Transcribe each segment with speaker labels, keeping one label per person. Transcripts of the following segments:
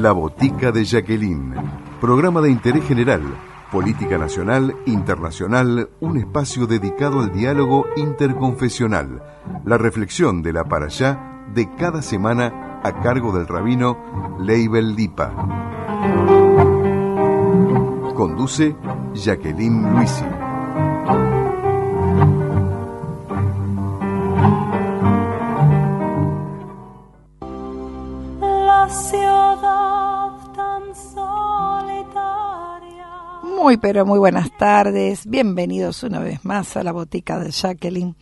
Speaker 1: La Botica de Jacqueline, programa de interés general, política nacional, internacional, un espacio dedicado al diálogo interconfesional, la reflexión de la parashá de cada semana a cargo del rabino Leibel Lipa. Conduce Jacqueline Luisi.
Speaker 2: La ciudad tan solitaria.
Speaker 3: Muy pero muy buenas tardes, bienvenidos una vez más a la Botica de Jacqueline.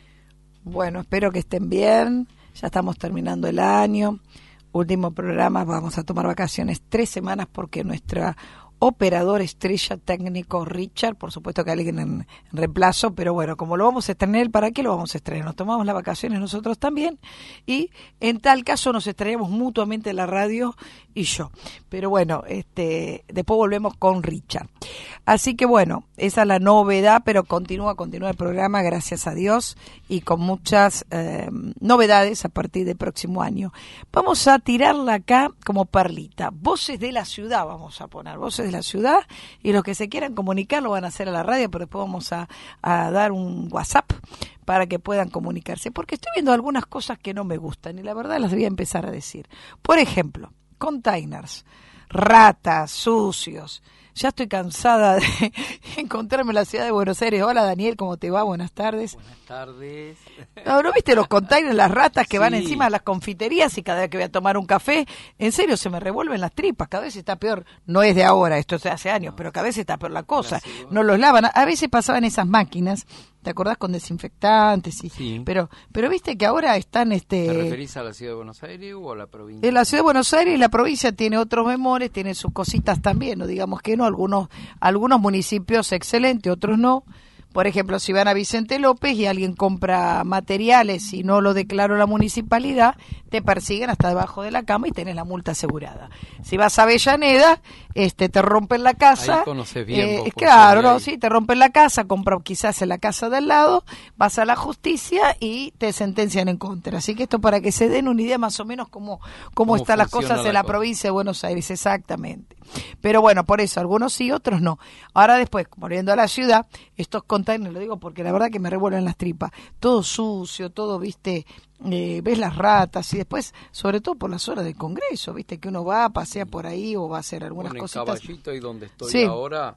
Speaker 3: Bueno, espero que estén bien, ya estamos terminando el año, último programa, vamos a tomar vacaciones 3 semanas porque nuestra operador estrella técnico Richard, por supuesto que alguien en reemplazo, pero bueno, como lo vamos a estrenar, ¿para qué lo vamos a estrenar? Nos tomamos las vacaciones nosotros también y en tal caso nos estrenamos mutuamente la radio y yo. Pero bueno, después volvemos con Richard. Así que bueno, esa es la novedad, pero continúa el programa, gracias a Dios, y con muchas novedades a partir del próximo año. Vamos a tirarla acá como perlita. Voces de la ciudad vamos a poner, voces de la ciudad, y los que se quieran comunicar lo van a hacer a la radio, pero después vamos a dar un WhatsApp para que puedan comunicarse, porque estoy viendo algunas cosas que no me gustan y la verdad las voy a empezar a decir. Por ejemplo, containers, ratas, sucios. Ya estoy cansada de encontrarme en la ciudad de Buenos Aires. Hola Daniel, ¿cómo te va? Buenas tardes.
Speaker 4: Buenas tardes.
Speaker 3: ¿No viste los containers, las ratas que
Speaker 4: Sí.
Speaker 3: van encima de las confiterías y cada vez que voy a tomar un café, en serio se me revuelven las tripas, cada vez está peor. No es de ahora, esto es de hace años, pero cada vez está peor la cosa. No los lavan, a veces pasaban esas máquinas, ¿te acordás? Con desinfectantes,
Speaker 4: Sí.
Speaker 3: pero viste que ahora están
Speaker 4: ¿Te referís a la ciudad de Buenos Aires o a la provincia?
Speaker 3: En la ciudad de Buenos Aires y la provincia tiene otros memores, tiene sus cositas también, no digamos que no, algunos municipios excelentes, otros no. Por ejemplo, si van a Vicente López y alguien compra materiales y no lo declaró la municipalidad, te persiguen hasta debajo de la cama y tenés la multa asegurada. Si vas a Avellaneda, te rompen la casa.
Speaker 4: Ahí conoces bien.
Speaker 3: Claro, no, sí, te rompen la casa, compra quizás en la casa del lado, vas a la justicia y te sentencian en contra. Así que esto para que se den una idea más o menos cómo están las cosas en la provincia de Buenos Aires, exactamente. Pero bueno, por eso, algunos sí, otros no. Ahora después, volviendo a la ciudad, estos containers, lo digo porque la verdad que me revuelven las tripas, todo sucio, todo, viste, ves las ratas y después, sobre todo por las horas del Congreso, viste, que uno va, pasea por ahí o va a hacer algunas cositas.
Speaker 4: En Caballito y donde estoy
Speaker 3: Sí.
Speaker 4: ahora,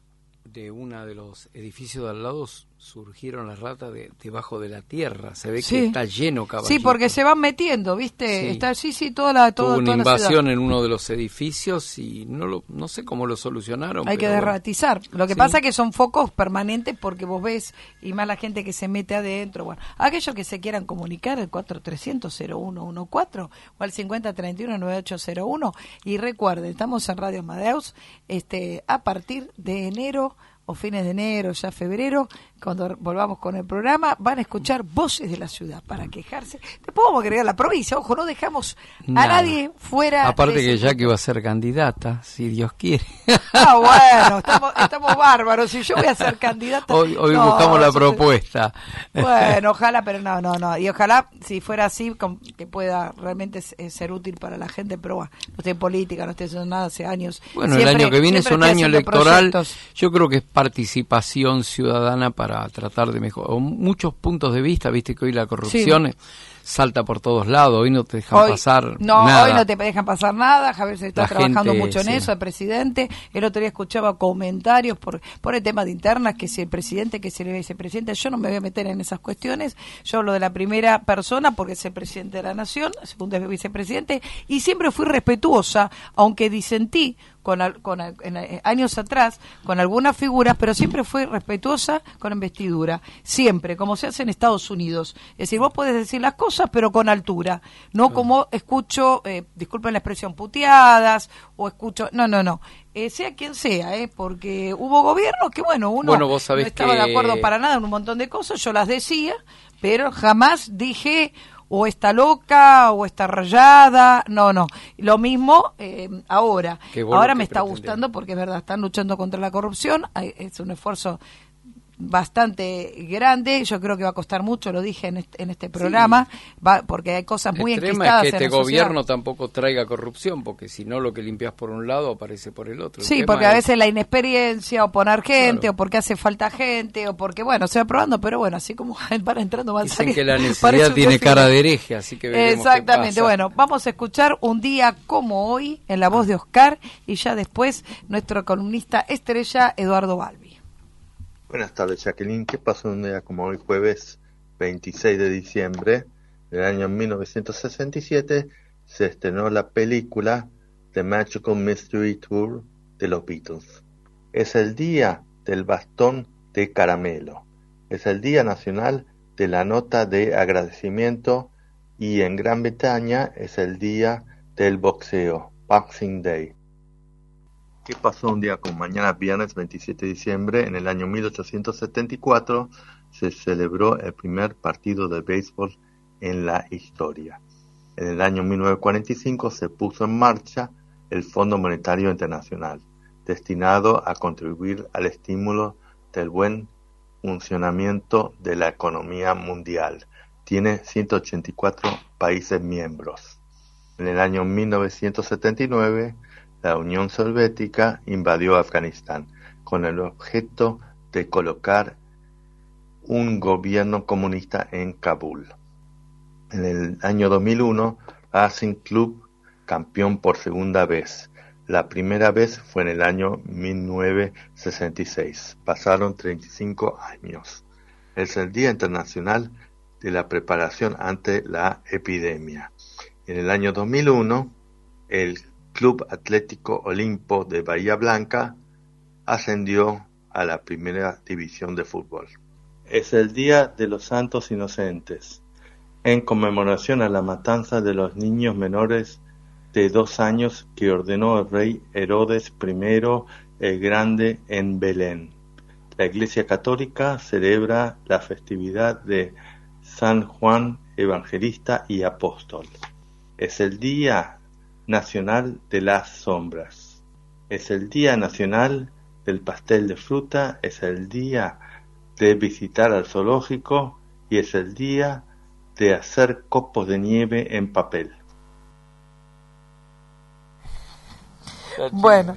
Speaker 4: de uno de los edificios de al lado surgieron las ratas debajo de la tierra. Se ve
Speaker 3: Sí.
Speaker 4: que está lleno Caballito.
Speaker 3: Sí, porque se van metiendo, viste,
Speaker 4: Sí.
Speaker 3: está
Speaker 4: Tuvo una
Speaker 3: toda
Speaker 4: invasión
Speaker 3: la ciudad.
Speaker 4: en uno de los edificios y no sé cómo lo solucionaron.
Speaker 3: Hay que
Speaker 4: pero bueno.
Speaker 3: derratizar. Lo que
Speaker 4: Sí.
Speaker 3: pasa es que son focos permanentes porque vos ves, y más la gente que se mete adentro. Bueno, aquellos que se quieran comunicar, el 4300-0114 o al 5031-9801. Y recuerden, estamos en Radio Amadeus, a partir de enero o fines de enero, ya febrero, cuando volvamos con el programa, van a escuchar voces de la ciudad para quejarse. Después vamos a agregar la provincia, ojo, no dejamos a
Speaker 4: Nada.
Speaker 3: nadie fuera.
Speaker 4: Aparte
Speaker 3: de
Speaker 4: que
Speaker 3: ese
Speaker 4: Jackie va a ser candidata, si Dios quiere.
Speaker 3: Ah, bueno, estamos bárbaros. Si yo voy a ser candidata.
Speaker 4: Hoy
Speaker 3: no,
Speaker 4: buscamos la
Speaker 3: nosotros-
Speaker 4: propuesta.
Speaker 3: Bueno, ojalá, pero no. Y ojalá, si fuera así, que pueda realmente ser útil para la gente, pero bueno, no estoy en política, no estoy haciendo nada hace años.
Speaker 4: Bueno,
Speaker 3: Siempre-
Speaker 4: el año que viene es
Speaker 3: siempre
Speaker 4: un
Speaker 3: estoy
Speaker 4: año
Speaker 3: haciendo
Speaker 4: electoral.
Speaker 3: proyectos.
Speaker 4: Yo creo que es participación ciudadana para tratar de mejorar. Muchos puntos de vista, viste que hoy la corrupción salta por todos lados, hoy no te dejan pasar nada.
Speaker 3: Hoy no te dejan pasar nada. Javier se está
Speaker 4: La
Speaker 3: trabajando
Speaker 4: gente,
Speaker 3: mucho en
Speaker 4: sí.
Speaker 3: eso, el presidente. El otro día escuchaba comentarios por el tema de internas, que si el presidente, que si el vicepresidente. Yo no me voy a meter en esas cuestiones. Yo hablo de la primera persona porque es el presidente de la nación, el segundo es el vicepresidente, y siempre fui respetuosa, aunque disentí años atrás con algunas figuras, pero siempre fui respetuosa con la investidura, siempre, como se hace en Estados Unidos. Es decir, vos podés decir las cosas, pero con altura, no como escucho, disculpen la expresión, puteadas, o escucho, no, sea quien sea, porque hubo gobiernos que, uno
Speaker 4: vos sabés
Speaker 3: no estaba
Speaker 4: que
Speaker 3: de acuerdo para nada en un montón de cosas, yo las decía, pero jamás dije o está loca o está rayada, no. Lo mismo ahora. Ahora me está gustando porque es verdad, están luchando contra la corrupción, es un esfuerzo bastante grande. Yo creo que va a costar mucho, lo dije en este programa, porque hay cosas muy enquistadas.
Speaker 4: El tema es que este gobierno tampoco traiga corrupción, porque si no, lo que limpias por un lado aparece por el otro.
Speaker 3: Sí, porque a veces la inexperiencia, o poner gente, o porque hace falta gente, o porque, bueno, se va probando, pero bueno, así como van entrando, van saliendo.
Speaker 4: Dicen que la necesidad tiene cara de hereje, así que veremos.
Speaker 3: Exactamente.
Speaker 4: Qué pasa.
Speaker 3: Bueno, vamos a escuchar Un día como hoy en la voz de Oscar, y ya después nuestro columnista estrella, Eduardo Balbi.
Speaker 5: Buenas tardes, Jacqueline. ¿Qué pasó un día como hoy, jueves 26 de diciembre del año 1967? Se estrenó la película The Magical Mystery Tour de los Beatles. Es el día del bastón de caramelo. Es el día nacional de la nota de agradecimiento, y en Gran Bretaña es el día del boxeo, Boxing Day. ¿Qué pasó un día como mañana, viernes 27 de diciembre? En el año 1874 se celebró el primer partido de béisbol en la historia. En el año 1945 se puso en marcha el Fondo Monetario Internacional, destinado a contribuir al estímulo del buen funcionamiento de la economía mundial. Tiene 184 países miembros. En el año 1979, la Unión Soviética invadió Afganistán con el objeto de colocar un gobierno comunista en Kabul. En el año 2001, Racing Club, campeón por segunda vez. La primera vez fue en el año 1966. Pasaron 35 años. Es el Día Internacional de la Preparación ante la Epidemia. En el año 2001, el Club Atlético Olimpo de Bahía Blanca ascendió a la primera división de fútbol. Es el Día de los Santos Inocentes, en conmemoración a la matanza de los niños menores de 2 años que ordenó el rey Herodes I el Grande en Belén. La Iglesia Católica celebra la festividad de San Juan Evangelista y Apóstol. Es el Día Nacional de las Sombras. Es el Día Nacional del Pastel de Fruta. Es el día de visitar al zoológico y es el día de hacer copos de nieve en papel.
Speaker 3: Bueno,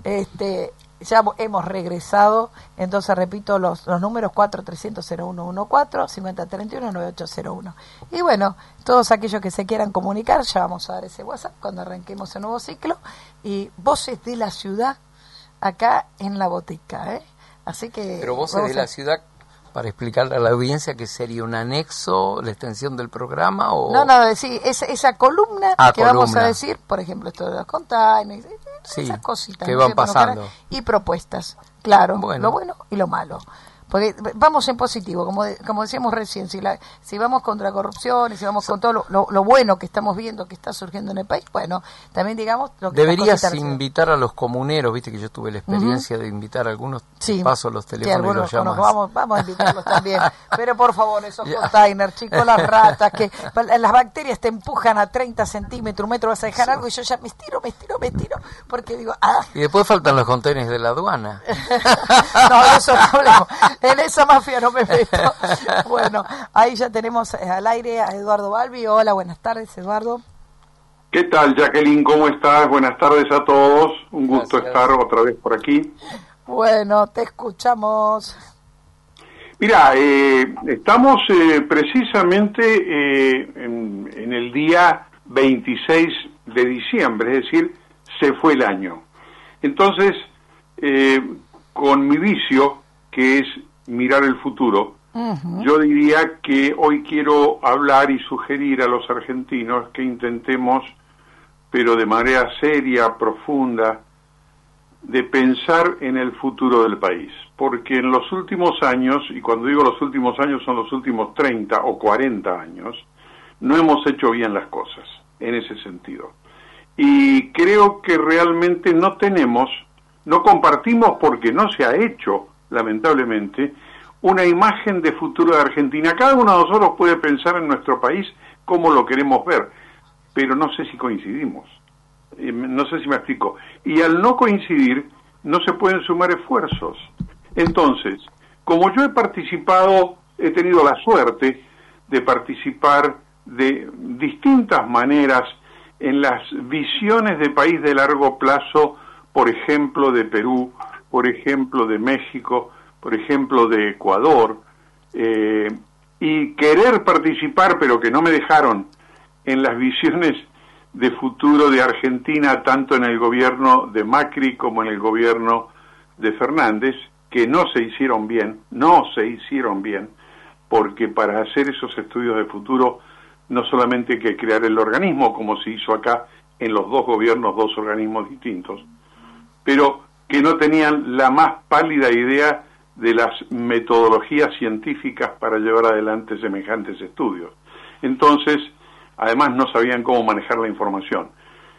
Speaker 3: ya hemos regresado, entonces repito los números: 4300-0114, 5031-9801. Y bueno, todos aquellos que se quieran comunicar, ya vamos a dar ese WhatsApp cuando arranquemos el nuevo ciclo. Y Voces de la Ciudad, acá en la botica, ¿eh? Así que...
Speaker 4: Pero Voces de la Ciudad, para explicarle a la audiencia que sería un anexo, la extensión del programa, o...
Speaker 3: No, sí, esa columna que vamos a decir, por ejemplo, esto de los containers, esas cositas
Speaker 4: que van pasando.
Speaker 3: Y propuestas, claro,
Speaker 4: bueno.
Speaker 3: Lo bueno y lo malo. Porque vamos en positivo, como decíamos recién, si vamos contra la corrupción y si vamos con todo lo bueno que estamos viendo que está surgiendo en el país, bueno, también digamos lo que...
Speaker 4: Deberías invitar a los comuneros, viste que yo tuve la experiencia de invitar a algunos, paso los teléfonos y los llamas.
Speaker 3: Vamos a invitarlos también, pero por favor, esos containers, chicos, las ratas, que las bacterias te empujan a 30 centímetros, 1 metro, vas a dejar algo y yo ya me estiro, porque digo...
Speaker 4: Y después faltan los containers de la aduana.
Speaker 3: No, eso no hablemos. En esa mafia no me meto. Bueno, ahí ya tenemos al aire a Eduardo Balbi. Hola, buenas tardes, Eduardo.
Speaker 6: ¿Qué tal, Jacqueline? ¿Cómo estás? Buenas tardes a todos. Un gusto estar otra vez por aquí.
Speaker 3: Bueno, te escuchamos.
Speaker 6: Mira, estamos precisamente en el día 26 de diciembre, es decir, se fue el año. Entonces, con mi vicio, que es mirar el futuro, yo diría que hoy quiero hablar y sugerir a los argentinos que intentemos, pero de manera seria, profunda, de pensar en el futuro del país. Porque en los últimos años, y cuando digo los últimos años son los últimos 30 o 40 años, no hemos hecho bien las cosas en ese sentido. Y creo que realmente no compartimos porque no se ha hecho, lamentablemente, una imagen de futuro de Argentina. Cada uno de nosotros puede pensar en nuestro país cómo lo queremos ver, pero no sé si coincidimos. No sé si me explico. Y al no coincidir, no se pueden sumar esfuerzos. Entonces, como yo he tenido la suerte de participar de distintas maneras en las visiones de país de largo plazo, por ejemplo de Perú, por ejemplo de México, por ejemplo de Ecuador, y querer participar, pero que no me dejaron, en las visiones de futuro de Argentina, tanto en el gobierno de Macri como en el gobierno de Fernández, que no se hicieron bien, porque para hacer esos estudios de futuro no solamente hay que crear el organismo, como se hizo acá en los dos gobiernos, dos organismos distintos, pero que no tenían la más pálida idea de las metodologías científicas para llevar adelante semejantes estudios. Entonces, además no sabían cómo manejar la información.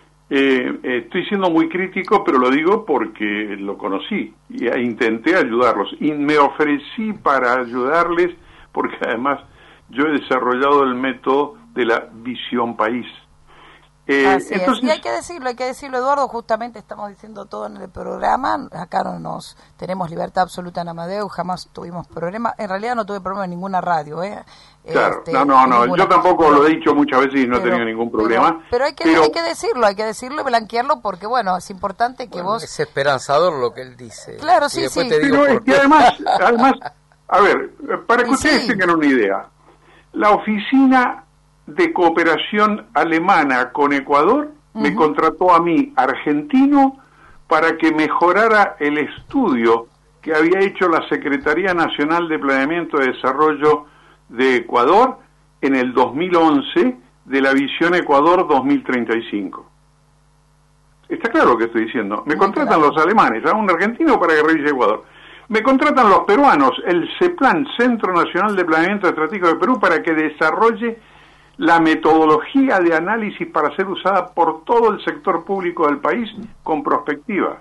Speaker 6: Estoy siendo muy crítico, pero lo digo porque lo conocí e intenté ayudarlos y me ofrecí para ayudarles, porque además yo he desarrollado el método de la visión país.
Speaker 3: Así entonces, es. Y hay que decirlo, Eduardo, justamente estamos diciendo todo en el programa, acá no tenemos libertad absoluta en Amadeu, jamás tuvimos problema, en realidad no tuve problema en ninguna radio,
Speaker 6: Claro, no, yo tampoco lo he dicho muchas veces y no he tenido ningún problema.
Speaker 3: Pero hay que decirlo y blanquearlo, porque bueno, es importante que vos...
Speaker 4: Es esperanzador lo que él dice.
Speaker 3: Claro, sí.
Speaker 6: Pero es que además, a ver, para que ustedes tengan una idea, la oficina de cooperación alemana con Ecuador me contrató a mí, argentino, para que mejorara el estudio que había hecho la Secretaría Nacional de Planeamiento y Desarrollo de Ecuador en el 2011 de la Visión Ecuador 2035. Está claro lo que estoy diciendo. Me contratan los alemanes, a un argentino para que revise Ecuador. Me contratan los peruanos, el CEPLAN, Centro Nacional de Planeamiento Estratégico de Perú, para que desarrolle la metodología de análisis para ser usada por todo el sector público del país con prospectiva.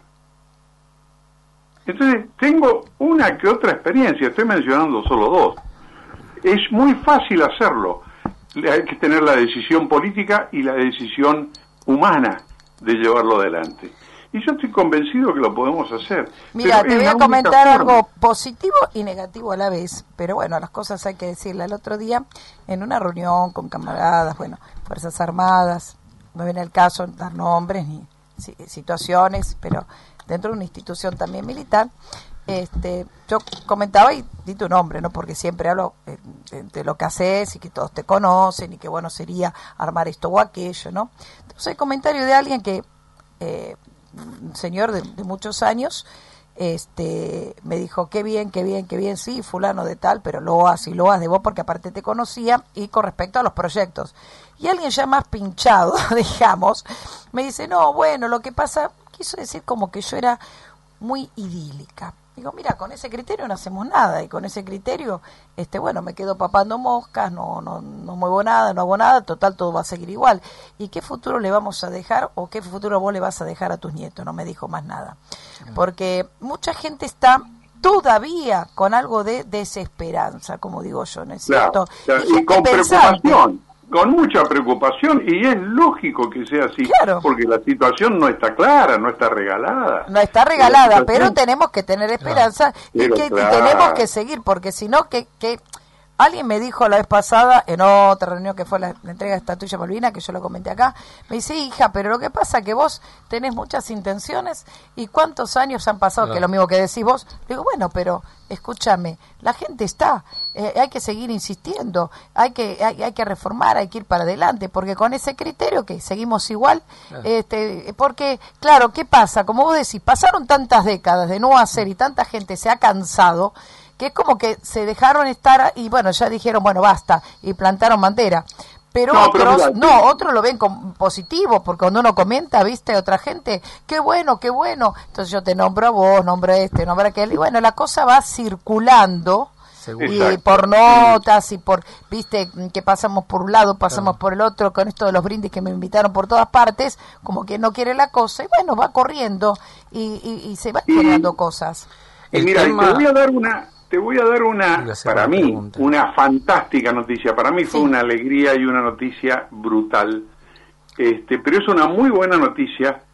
Speaker 6: Entonces, tengo una que otra experiencia, estoy mencionando solo dos. Es muy fácil hacerlo. Hay que tener la decisión política y la decisión humana de llevarlo adelante. Y yo estoy convencido que lo podemos hacer.
Speaker 3: Mira, te voy a comentar algo positivo y negativo a la vez, pero bueno, las cosas hay que decirle. El otro día, en una reunión con camaradas, Fuerzas Armadas, no viene el caso dar nombres ni situaciones, pero dentro de una institución también militar, yo comentaba y di tu nombre, ¿no? Porque siempre hablo de lo que haces y que todos te conocen y que bueno sería armar esto o aquello, ¿no? Entonces hay comentario de alguien que, un señor de muchos años, me dijo, qué bien, sí, fulano de tal, pero loas de vos porque aparte te conocía, y con respecto a los proyectos. Y alguien ya más pinchado, digamos, me dice, no, bueno, lo que pasa, quiso decir como que yo era muy idílica. Digo, mira, con ese criterio no hacemos nada, y con ese criterio, me quedo papando moscas, no muevo nada, no hago nada, total todo va a seguir igual. ¿Y qué futuro le vamos a dejar, o qué futuro vos le vas a dejar a tus nietos? No me dijo más nada. Porque mucha gente está todavía con algo de desesperanza, como digo yo, ¿no es cierto?
Speaker 6: Claro. Y con preocupación. Con mucha preocupación, y es lógico que sea así, claro, porque la situación no está clara, no está regalada.
Speaker 3: No está regalada, pero tenemos que tener esperanza, y tenemos que seguir, porque si no, que alguien me dijo la vez pasada, en otra reunión que fue la entrega de Estatuilla Malvina, que yo lo comenté acá, me dice, hija, pero lo que pasa es que vos tenés muchas intenciones, y cuántos años han pasado, que es lo mismo que decís vos. Le digo, bueno, pero escúchame, la gente está, hay que seguir insistiendo, hay que reformar, hay que ir para adelante, porque con ese criterio que seguimos igual, porque, claro, ¿qué pasa? Como vos decís, pasaron tantas décadas de no hacer y tanta gente se ha cansado, que es como que se dejaron estar y bueno, ya dijeron, bueno, basta, y plantaron bandera. Pero otros lo ven como positivo, porque cuando uno comenta, viste, otra gente, qué bueno, entonces yo te nombro a vos, nombro a nombro a aquel, y bueno, la cosa va circulando, y por notas, y por, viste, que pasamos por un lado, pasamos por el otro, con esto de los brindis que me invitaron por todas partes, como que no quiere la cosa, y bueno, va corriendo, y se van generando cosas.
Speaker 6: Y mira, te voy a dar una, para mí, una fantástica noticia. Para mí fue una alegría y una noticia brutal. Pero es una muy buena noticia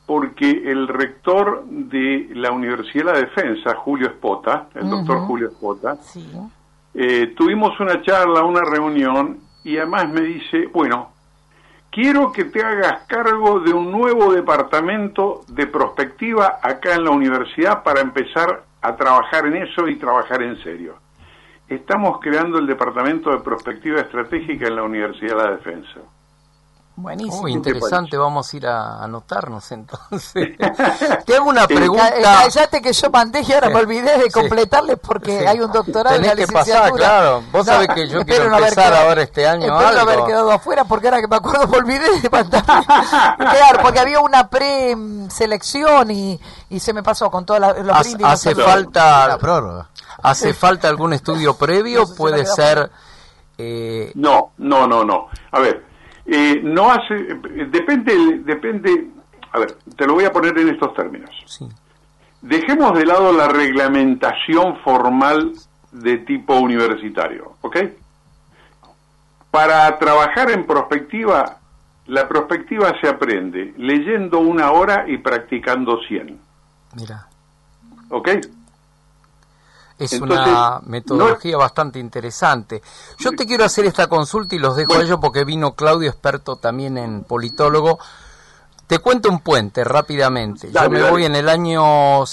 Speaker 6: porque el rector de la Universidad de la Defensa, Julio Espota, el doctor Julio Espota,
Speaker 3: Sí.
Speaker 6: Tuvimos una charla, una reunión, y además me dice, bueno, quiero que te hagas cargo de un nuevo departamento de prospectiva acá en la universidad para empezar a trabajar en eso y trabajar en serio. Estamos creando el departamento de prospectiva estratégica en la Universidad de la Defensa.
Speaker 3: Buenísimo.
Speaker 4: Interesante, vamos a ir a anotarnos entonces. Te hago una pregunta.
Speaker 3: Cállate que yo mandé y ahora me olvidé de completarles porque hay un doctorado en la
Speaker 4: Tenés que
Speaker 3: licenciatura.
Speaker 4: pasar, claro. Vos sabés que yo quiero empezar ahora este año
Speaker 3: Espero no
Speaker 4: algo.
Speaker 3: haber quedado afuera porque ahora que me acuerdo me olvidé de mandarle. Claro, porque había una pre-selección y se me pasó con todos los brindis.
Speaker 4: Hace
Speaker 3: los
Speaker 4: falta
Speaker 7: La prórroga.
Speaker 4: ¿Hace falta algún estudio previo?
Speaker 3: No sé si
Speaker 4: Puede
Speaker 3: me queda
Speaker 4: ser...
Speaker 6: No. A ver, no hace, depende, a ver, te lo voy a poner en estos términos.
Speaker 4: Sí.
Speaker 6: Dejemos de lado la reglamentación formal de tipo universitario, ¿ok? Para trabajar en prospectiva, la prospectiva se aprende leyendo 1 hora y practicando 100,
Speaker 4: Mira.
Speaker 6: ¿ok?
Speaker 4: Es
Speaker 6: Entonces,
Speaker 4: una metodología bastante interesante. Yo te quiero hacer esta consulta y los dejo a ellos porque vino Claudio, experto también en politólogo. Te cuento un puente rápidamente. Yo me voy en el año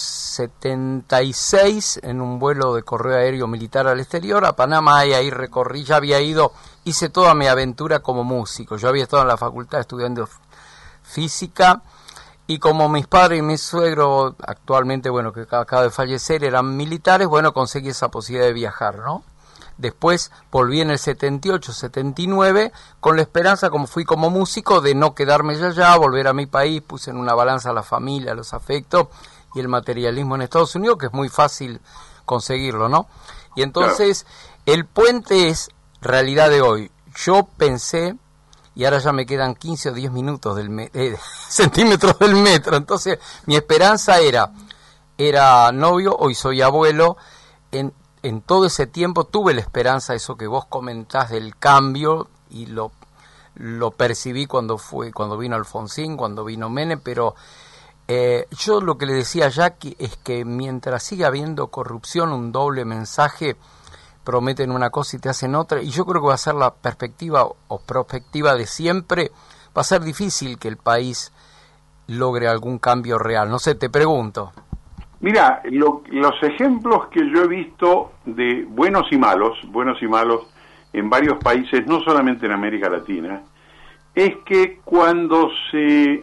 Speaker 4: 76 en un vuelo de correo aéreo militar al exterior, a Panamá, y ahí recorrí, ya había ido, hice toda mi aventura como músico. Yo había estado en la facultad estudiando física. Y como mis padres y mi suegro, actualmente, bueno, que acaba de fallecer, eran militares, bueno, conseguí esa posibilidad de viajar, ¿no? Después volví en el 78, 79, con la esperanza, como fui como músico, de no quedarme allá, volver a mi país, puse en una balanza la familia, los afectos y el materialismo en Estados Unidos, que es muy fácil conseguirlo, ¿no? Y entonces, el puente es realidad de hoy. Yo pensé... y ahora ya me quedan 15 o 10 minutos centímetros del metro. Entonces, mi esperanza era novio, hoy soy abuelo. En todo ese tiempo tuve la esperanza, eso que vos comentás del cambio, y lo percibí cuando vino Alfonsín, cuando vino Menem, pero yo lo que le decía a Jackie es que mientras siga habiendo corrupción, un doble mensaje, prometen una cosa y te hacen otra, y yo creo que va a ser la perspectiva o prospectiva de siempre. Va a ser difícil que el país logre algún cambio real. No sé, te pregunto.
Speaker 6: Mira, los ejemplos que yo he visto de buenos y malos en varios países, no solamente en América Latina, es que cuando se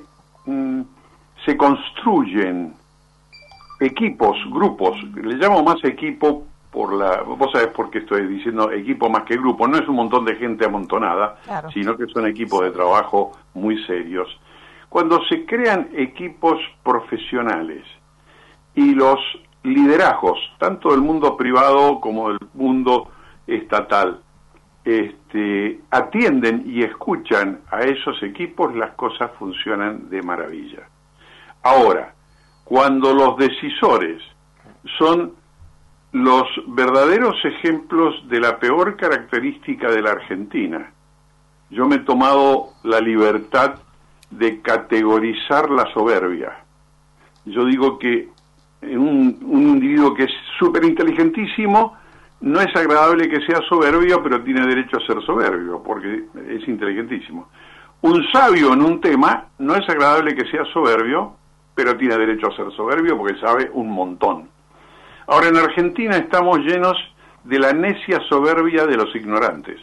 Speaker 6: construyen equipos, grupos, le llamo más equipo vos sabés por qué estoy diciendo equipo más que grupo, no es un montón de gente amontonada,
Speaker 3: Claro.
Speaker 6: sino que son equipos de trabajo muy serios. Cuando se crean equipos profesionales y los liderazgos, tanto del mundo privado como del mundo estatal, atienden y escuchan a esos equipos, las cosas funcionan de maravilla. Ahora, cuando los decisores son los verdaderos ejemplos de la peor característica de la Argentina, yo me he tomado la libertad de categorizar la soberbia. Yo digo que un individuo que es súper inteligentísimo, no es agradable que sea soberbio, pero tiene derecho a ser soberbio, porque es inteligentísimo. Un sabio en un tema, no es agradable que sea soberbio, pero tiene derecho a ser soberbio porque sabe un montón. Ahora, en Argentina estamos llenos de la necia soberbia de los ignorantes.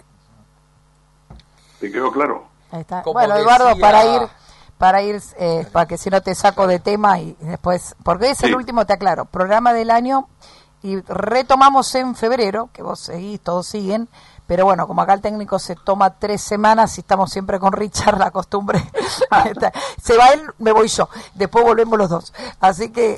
Speaker 6: ¿Te quedó claro?
Speaker 3: Ahí está.
Speaker 4: Como
Speaker 3: Bueno, Eduardo,
Speaker 4: decía...
Speaker 3: para ir, para que si no te saco de tema y después, porque es el último, te aclaro, programa del año, y retomamos en febrero, que vos seguís, todos siguen, pero bueno, como acá el técnico se toma 3 semanas y estamos siempre con Richard, la costumbre, se va él, me voy yo, después volvemos los dos, así que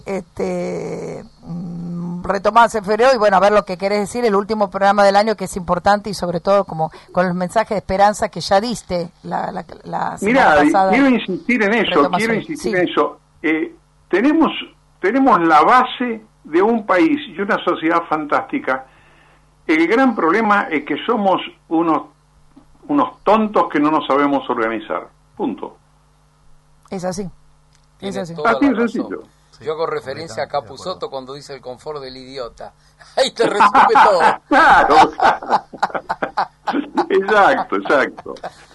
Speaker 3: retomás en febrero y bueno, a ver lo que querés decir, el último programa del año, que es importante, y sobre todo como con el mensaje de esperanza que ya diste la semana pasada.
Speaker 6: Quiero insistir en eso, tenemos la base de un país y una sociedad fantástica. El gran problema es que somos unos tontos que no nos sabemos organizar. Punto.
Speaker 3: Es así.
Speaker 4: Tiene
Speaker 3: así.
Speaker 4: toda
Speaker 6: Así
Speaker 4: la
Speaker 6: es
Speaker 4: razón.
Speaker 6: sencillo.
Speaker 4: Yo hago referencia a
Speaker 7: completamente de
Speaker 4: Capusotto
Speaker 7: acuerdo.
Speaker 4: cuando dice el confort del idiota. Ahí te resume todo.
Speaker 6: Claro, claro. Exacto.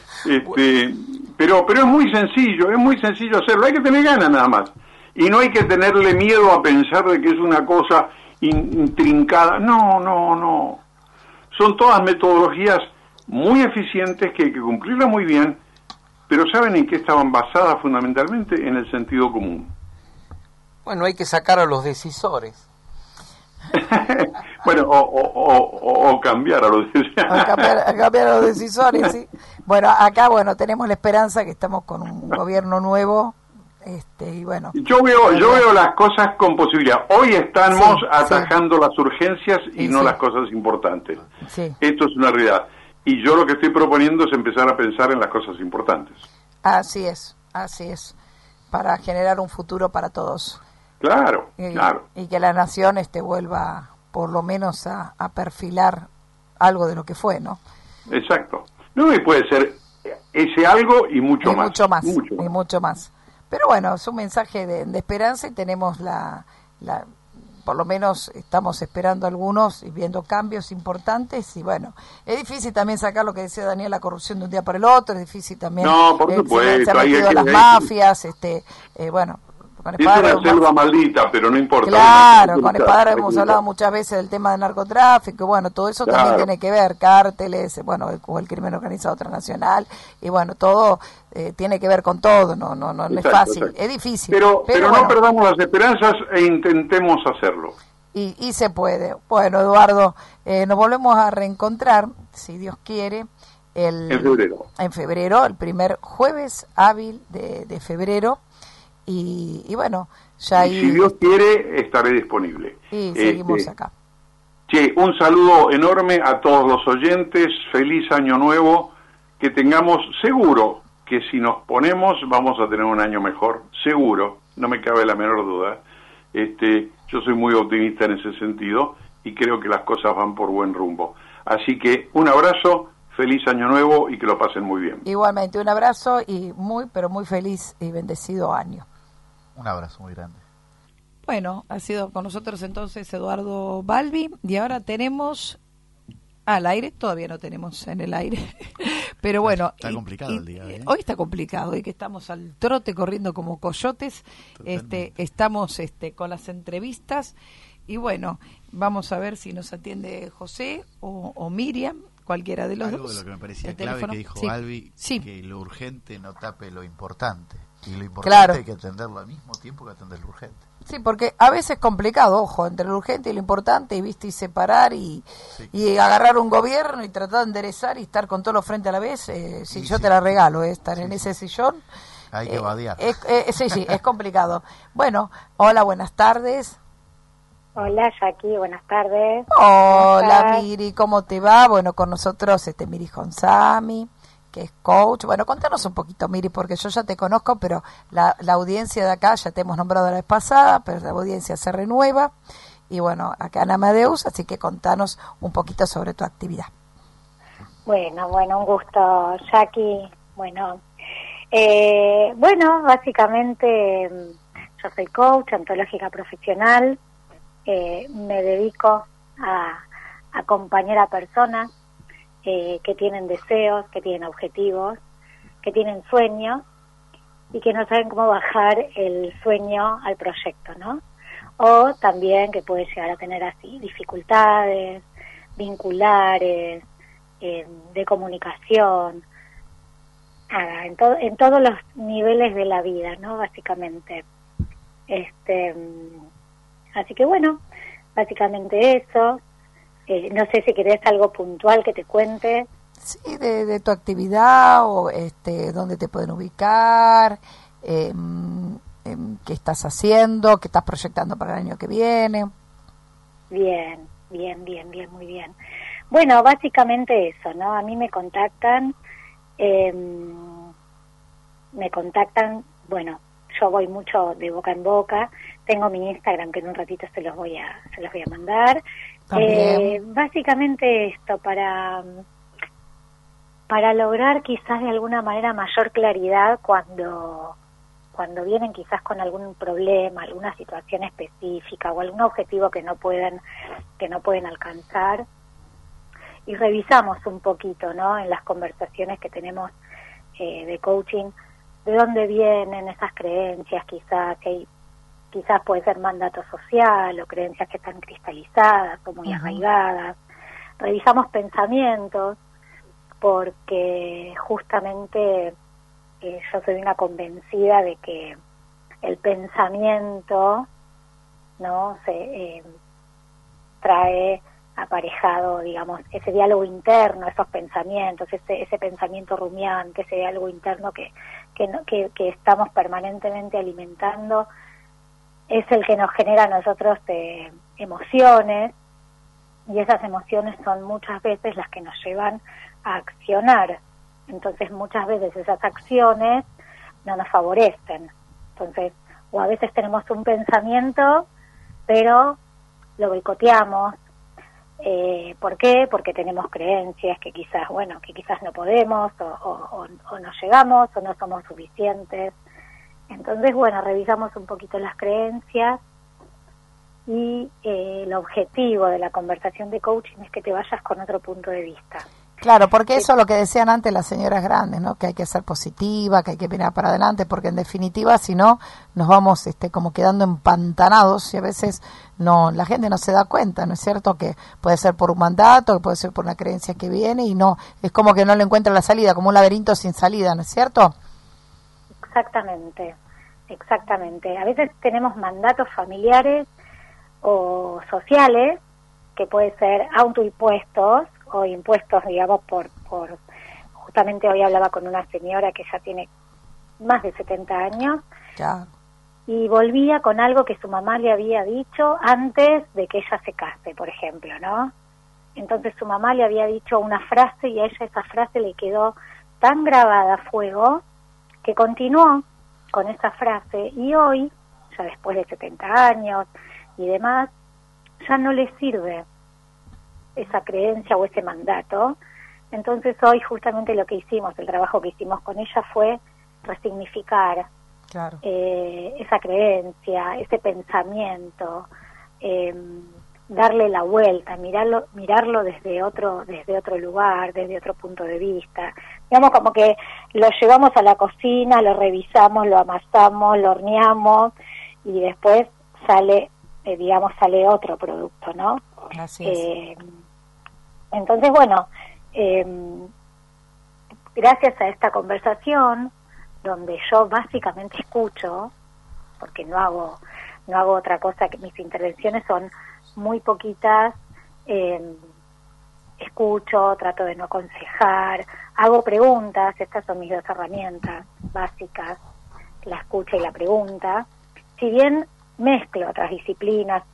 Speaker 6: Pero es muy sencillo hacerlo. Hay que tener ganas nada más. Y no hay que tenerle miedo a pensar de que es una cosa intrincada. No. Son todas metodologías muy eficientes que hay que cumplirlas muy bien, pero ¿saben en qué estaban basadas fundamentalmente? En el sentido común.
Speaker 4: Bueno, hay que sacar a los decisores.
Speaker 6: Bueno, o cambiar a los
Speaker 3: A cambiar a los decisores, sí. Bueno, acá, tenemos la esperanza que estamos con un gobierno nuevo, y bueno.
Speaker 6: Yo veo las cosas con posibilidad. Hoy estamos
Speaker 3: Sí,
Speaker 6: atajando las urgencias y
Speaker 3: Sí,
Speaker 6: no
Speaker 3: sí.
Speaker 6: las cosas importantes.
Speaker 3: Sí.
Speaker 6: Esto es una realidad. Y yo lo que estoy proponiendo es empezar a pensar en las cosas importantes.
Speaker 3: Así es, para generar un futuro para todos.
Speaker 6: Claro.
Speaker 3: Y que la nación vuelva por lo menos a perfilar algo de lo que fue, ¿no?
Speaker 6: Exacto. No, y puede ser ese algo y mucho más.
Speaker 3: Mucho más. Pero bueno, es un mensaje de esperanza y tenemos por lo menos estamos esperando algunos y viendo cambios importantes y bueno, es difícil también sacar lo que decía Daniel, la corrupción de un día para el otro, es difícil también.
Speaker 6: No, por supuesto.
Speaker 3: Se han metido
Speaker 6: hay
Speaker 3: las
Speaker 6: que-
Speaker 3: mafias, bueno, con
Speaker 6: Es
Speaker 3: Espadra
Speaker 6: una selva maldita, pero no importa.
Speaker 3: Claro,
Speaker 6: Hay que
Speaker 3: con
Speaker 6: luchar,
Speaker 3: Espadra
Speaker 6: hay que
Speaker 3: hemos
Speaker 6: luchar.
Speaker 3: hablado muchas veces del tema del narcotráfico, bueno, todo eso también
Speaker 6: Claro.
Speaker 3: tiene que ver, cárteles, o el crimen organizado transnacional, y bueno, todo tiene que ver con todo, no es
Speaker 6: Exacto,
Speaker 3: fácil,
Speaker 6: exacto.
Speaker 3: es difícil.
Speaker 6: Pero
Speaker 3: bueno,
Speaker 6: no perdamos las esperanzas e intentemos hacerlo.
Speaker 3: y se puede. Bueno, Eduardo, nos volvemos a reencontrar, si Dios quiere,
Speaker 6: En febrero.
Speaker 3: en febrero, el primer jueves hábil de febrero, y bueno, ya ahí...
Speaker 6: Si Dios quiere, estaré disponible.
Speaker 3: Y seguimos acá.
Speaker 6: Che, un saludo enorme a todos los oyentes, feliz año nuevo, que tengamos seguro que si nos ponemos vamos a tener un año mejor, seguro, no me cabe la menor duda. Yo soy muy optimista en ese sentido y creo que las cosas van por buen rumbo. Así que un abrazo, feliz año nuevo y que lo pasen muy bien.
Speaker 3: Igualmente, un abrazo y pero muy feliz y bendecido año.
Speaker 7: Un abrazo muy grande.
Speaker 3: Bueno, ha sido con nosotros entonces Eduardo Balbi y ahora tenemos al aire, todavía no tenemos en el aire, pero bueno.
Speaker 7: Está complicado el día, ¿eh?
Speaker 3: Hoy está complicado, hoy que estamos al trote corriendo como coyotes, estamos con las entrevistas y bueno, vamos a ver si nos atiende José o Miriam, cualquiera de los
Speaker 7: Algo
Speaker 3: dos.
Speaker 7: de lo que me parecía
Speaker 3: El
Speaker 7: clave
Speaker 3: teléfono.
Speaker 7: que dijo
Speaker 3: Sí.
Speaker 7: Albi,
Speaker 3: Sí.
Speaker 7: que lo urgente no tape lo importante. Y lo importante
Speaker 3: Claro.
Speaker 7: hay que atenderlo al mismo tiempo que atender lo urgente.
Speaker 3: Sí, porque a veces es complicado, ojo, entre lo urgente y lo importante, y separar y agarrar un gobierno y tratar de enderezar y estar con todos los frentes a la vez. Yo te la regalo, estar en ese sillón.
Speaker 7: Hay que vadear.
Speaker 3: Sí, es complicado. Bueno, hola, buenas tardes.
Speaker 8: Hola, Jackie, buenas tardes.
Speaker 3: Hola, Miri, ¿cómo te va? Bueno, con nosotros Miri Gonzami, que es coach. Bueno, contanos un poquito, Miri, porque yo ya te conozco, pero la audiencia de acá, ya te hemos nombrado la vez pasada, pero la audiencia se renueva. Y bueno, acá en Amadeus, así que contanos un poquito sobre tu actividad.
Speaker 8: Bueno, un gusto, Jackie. Bueno, básicamente yo soy coach ontológica profesional. Me dedico a acompañar a personas que tienen deseos, que tienen objetivos, que tienen sueños y que no saben cómo bajar el sueño al proyecto, ¿no? O también que puede llegar a tener así dificultades vinculares, de comunicación, en todos los niveles de la vida, ¿no? Básicamente. Así que bueno, básicamente eso. No sé si querés algo puntual que te cuente.
Speaker 3: Sí, de tu actividad o dónde te pueden ubicar, qué estás haciendo, qué estás proyectando para el año que viene.
Speaker 8: Bien, muy bien. Bueno, básicamente eso, ¿no? A mí me contactan, bueno, yo voy mucho de boca en boca. Tengo mi Instagram que en un ratito se los voy a mandar. Básicamente esto para lograr quizás de alguna manera mayor claridad cuando cuando vienen quizás con algún problema, alguna situación específica o algún objetivo que no pueden alcanzar, y revisamos un poquito, ¿no?, en las conversaciones que tenemos de coaching, de dónde vienen esas creencias, quizás puede ser mandato social o creencias que están cristalizadas o muy arraigadas. Revisamos pensamientos, porque justamente yo soy una convencida de que el pensamiento, ¿no?, se trae aparejado, digamos, ese diálogo interno, esos pensamientos, ese pensamiento rumiante, ese diálogo interno que estamos permanentemente alimentando, es el que nos genera a nosotros emociones, y esas emociones son muchas veces las que nos llevan a accionar. Entonces muchas veces esas acciones no nos favorecen. Entonces, o a veces tenemos un pensamiento, pero lo boicoteamos. ¿Por qué? Porque tenemos creencias que quizás no podemos, o no llegamos, o no somos suficientes. Entonces, revisamos un poquito las creencias, y el objetivo de la conversación de coaching es que te vayas con otro punto de vista.
Speaker 3: Claro, porque eso es lo que decían antes las señoras grandes, ¿no? Que hay que ser positiva, que hay que mirar para adelante, porque en definitiva, si no, nos vamos como quedando empantanados, y a veces la gente no se da cuenta, ¿no es cierto? Que puede ser por un mandato, que puede ser por una creencia que viene, y no, es como que no le encuentra la salida, como un laberinto sin salida, ¿no es cierto?
Speaker 8: Exactamente. A veces tenemos mandatos familiares o sociales que pueden ser autoimpuestos o impuestos, digamos, por justamente hoy hablaba con una señora que ya tiene más de 70 años,
Speaker 3: ya,
Speaker 8: y volvía con algo que su mamá le había dicho antes de que ella se case, por ejemplo, ¿no? Entonces su mamá le había dicho una frase, y a ella esa frase le quedó tan grabada a fuego que continuó con esa frase, y hoy, ya después de 70 años y demás, ya no le sirve esa creencia o ese mandato. Entonces hoy justamente lo que hicimos, el trabajo que hicimos con ella fue resignificar,
Speaker 3: claro,
Speaker 8: esa creencia, ese pensamiento, darle la vuelta, mirarlo desde otro lugar, desde otro punto de vista. Digamos, como que lo llevamos a la cocina, lo revisamos, lo amasamos, lo horneamos, y después sale otro producto, ¿no?
Speaker 3: Así es.
Speaker 8: Entonces, gracias a esta conversación, donde yo básicamente escucho, porque no hago otra cosa, que mis intervenciones son muy poquitas, escucho, trato de no aconsejar, hago preguntas, estas son mis dos herramientas básicas, la escucha y la pregunta. Si bien mezclo otras disciplinas,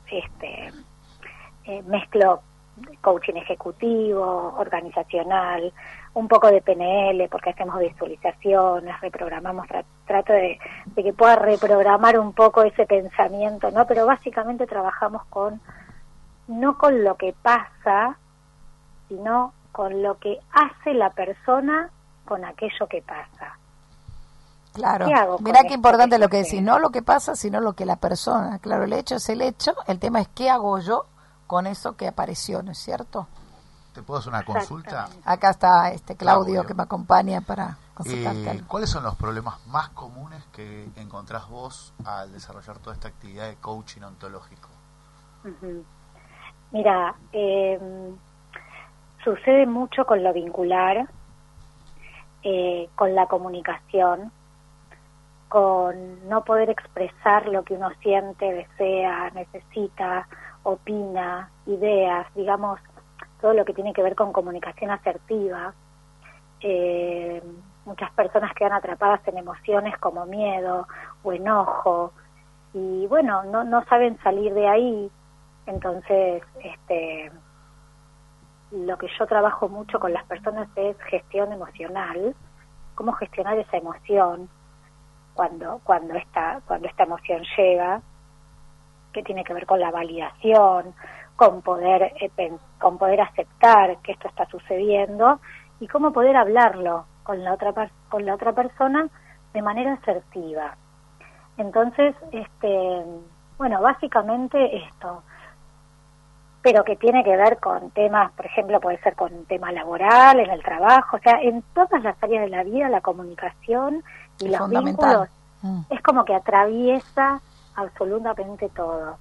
Speaker 8: mezclo coaching ejecutivo, organizacional, un poco de PNL, porque hacemos visualizaciones, reprogramamos, trato de que pueda reprogramar un poco ese pensamiento, ¿no? Pero básicamente trabajamos no con lo que pasa, sino con lo que hace la persona con aquello que pasa.
Speaker 3: Claro, mirá qué importante lo que decís, no lo que pasa, sino lo que la persona, claro, el hecho es el hecho, el tema es qué hago yo con eso que apareció, ¿no es cierto?
Speaker 7: ¿Te puedo hacer una consulta?
Speaker 3: Acá está Claudio que me acompaña para consultarte.
Speaker 7: ¿Cuáles son los problemas más comunes que encontrás vos al desarrollar toda esta actividad de coaching ontológico?
Speaker 8: Uh-huh. Mira, sucede mucho con lo vincular, con la comunicación, con no poder expresar lo que uno siente, desea, necesita, opina, ideas, digamos, todo lo que tiene que ver con comunicación asertiva. Muchas personas quedan atrapadas en emociones como miedo o enojo, y no saben salir de ahí. Entonces, lo que yo trabajo mucho con las personas es gestión emocional, cómo gestionar esa emoción cuando esta emoción llega, que tiene que ver con la validación, con poder aceptar que esto está sucediendo, y cómo poder hablarlo con la otra persona de manera asertiva. Entonces, bueno, básicamente esto, pero que tiene que ver con temas, por ejemplo, puede ser con un tema laboral, en el trabajo, o sea, en todas las áreas de la vida, la comunicación y los vínculos es como que atraviesa absolutamente todo.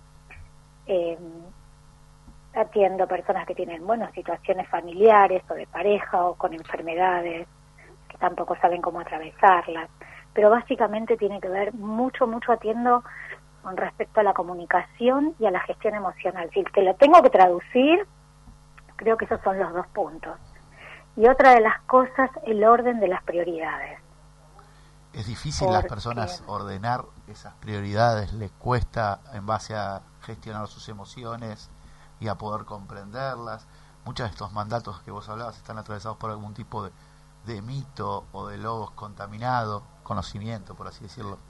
Speaker 8: Atiendo personas que tienen, bueno, situaciones familiares o de pareja o con enfermedades que tampoco saben cómo atravesarlas, pero básicamente tiene que ver mucho atiendo con respecto a la comunicación y a la gestión emocional. Si te lo tengo que traducir, creo que esos son los 2 puntos. Y otra de las cosas, el orden de las prioridades.
Speaker 7: ¿Es difícil las personas ordenar esas prioridades? ¿Les cuesta en base a gestionar sus emociones y a poder comprenderlas? Muchos de estos mandatos que vos hablabas están atravesados por algún tipo de mito o de logos contaminado, conocimiento, por así decirlo.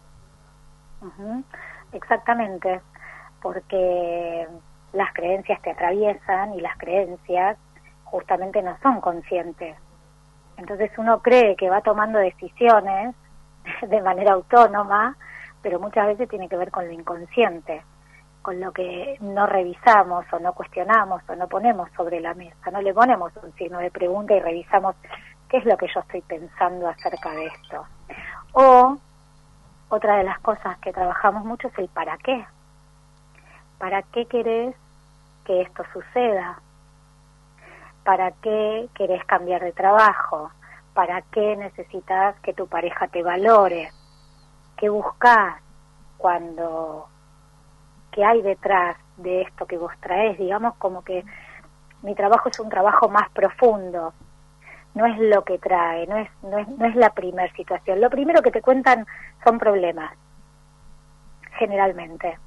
Speaker 8: Exactamente, porque las creencias te atraviesan y las creencias justamente no son conscientes. Entonces uno cree que va tomando decisiones de manera autónoma, pero muchas veces tiene que ver con lo inconsciente, con lo que no revisamos o no cuestionamos o no ponemos sobre la mesa, no le ponemos un signo de pregunta y revisamos qué es lo que yo estoy pensando acerca de esto. O otra de las cosas que trabajamos mucho es el para qué. ¿Para qué querés que esto suceda? ¿Para qué querés cambiar de trabajo? ¿Para qué necesitas que tu pareja te valore? ¿Qué buscás cuando... ¿Qué hay detrás de esto que vos traés? Digamos como que mi trabajo es un trabajo más profundo. No es lo que trae, no es la primera situación. Lo primero que te cuentan son problemas, generalmente.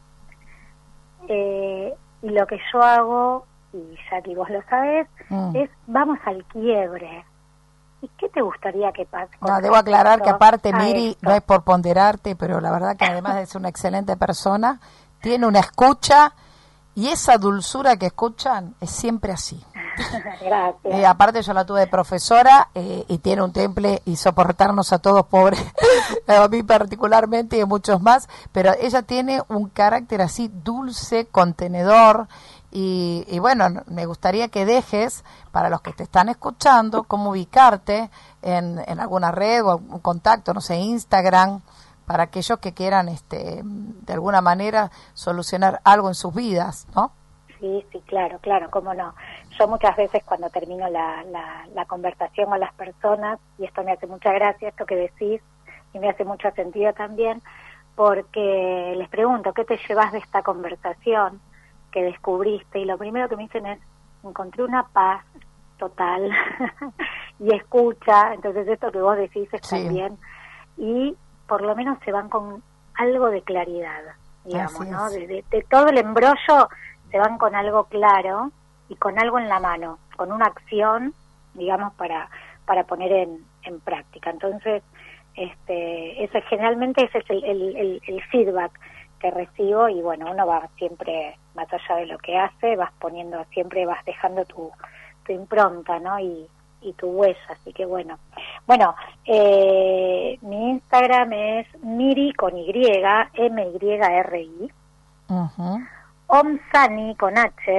Speaker 8: Y lo que yo hago, y Jackie vos lo sabés, es vamos al quiebre. ¿Y qué te gustaría que pase?
Speaker 3: No, debo aclarar que aparte, Miri, no es por ponderarte, pero la verdad que además de ser una excelente persona, tiene una escucha, y esa dulzura que escuchan es siempre así.
Speaker 8: Gracias.
Speaker 3: Aparte yo la tuve de profesora y tiene un temple y soportarnos a todos pobres, a mí particularmente y a muchos más, pero ella tiene un carácter así dulce, contenedor, y bueno, me gustaría que dejes para los que te están escuchando cómo ubicarte en alguna red o un contacto, no sé, Instagram, para aquellos que quieran de alguna manera solucionar algo en sus vidas, ¿no?
Speaker 8: Sí, claro, cómo no. Yo muchas veces cuando termino la conversación con las personas, y esto me hace mucha gracia, esto que decís, y me hace mucho sentido también, porque les pregunto, ¿qué te llevas de esta conversación que descubriste? Y lo primero que me dicen es, encontré una paz total y escucha, entonces esto que vos decís está bien, y por lo menos se van con algo de claridad, digamos, ¿no? De todo el embrollo se van con algo claro y con algo en la mano, con una acción, digamos, para poner en práctica. Entonces, generalmente ese es el feedback que recibo, y bueno, uno va siempre, más allá de lo que hace, vas dejando tu impronta, ¿no? Y tu huella, así que bueno, mi Instagram es Miri con Y, MYRI, Omsani con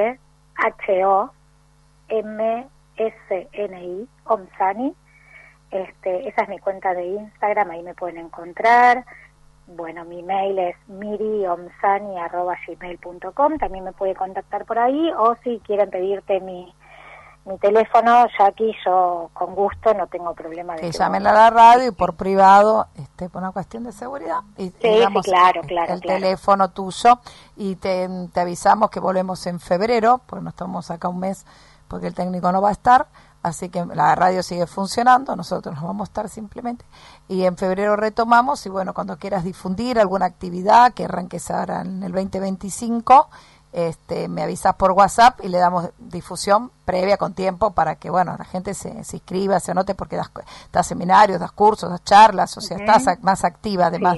Speaker 8: HOMSNI, Omsani, esa es mi cuenta de Instagram, ahí me pueden encontrar. Bueno, mi mail es miriomsani@gmail.com, también me puede contactar por ahí, o si quieren pedirte mi teléfono, Jackie, yo con gusto, no tengo problema de
Speaker 3: que llamen a la radio y por privado, por una cuestión de seguridad, y
Speaker 8: digamos, claro,
Speaker 3: el teléfono tuyo, y te avisamos que volvemos en febrero, porque nos tomamos acá un mes porque el técnico no va a estar, así que la radio sigue funcionando, nosotros nos vamos a estar simplemente, y en febrero retomamos, y bueno, cuando quieras difundir alguna actividad que arranques ahora en el 2025, me avisas por WhatsApp y le damos difusión previa con tiempo para que, bueno, la gente se inscriba, se anote, porque das seminarios, das cursos, das charlas, o sea, estás más activa además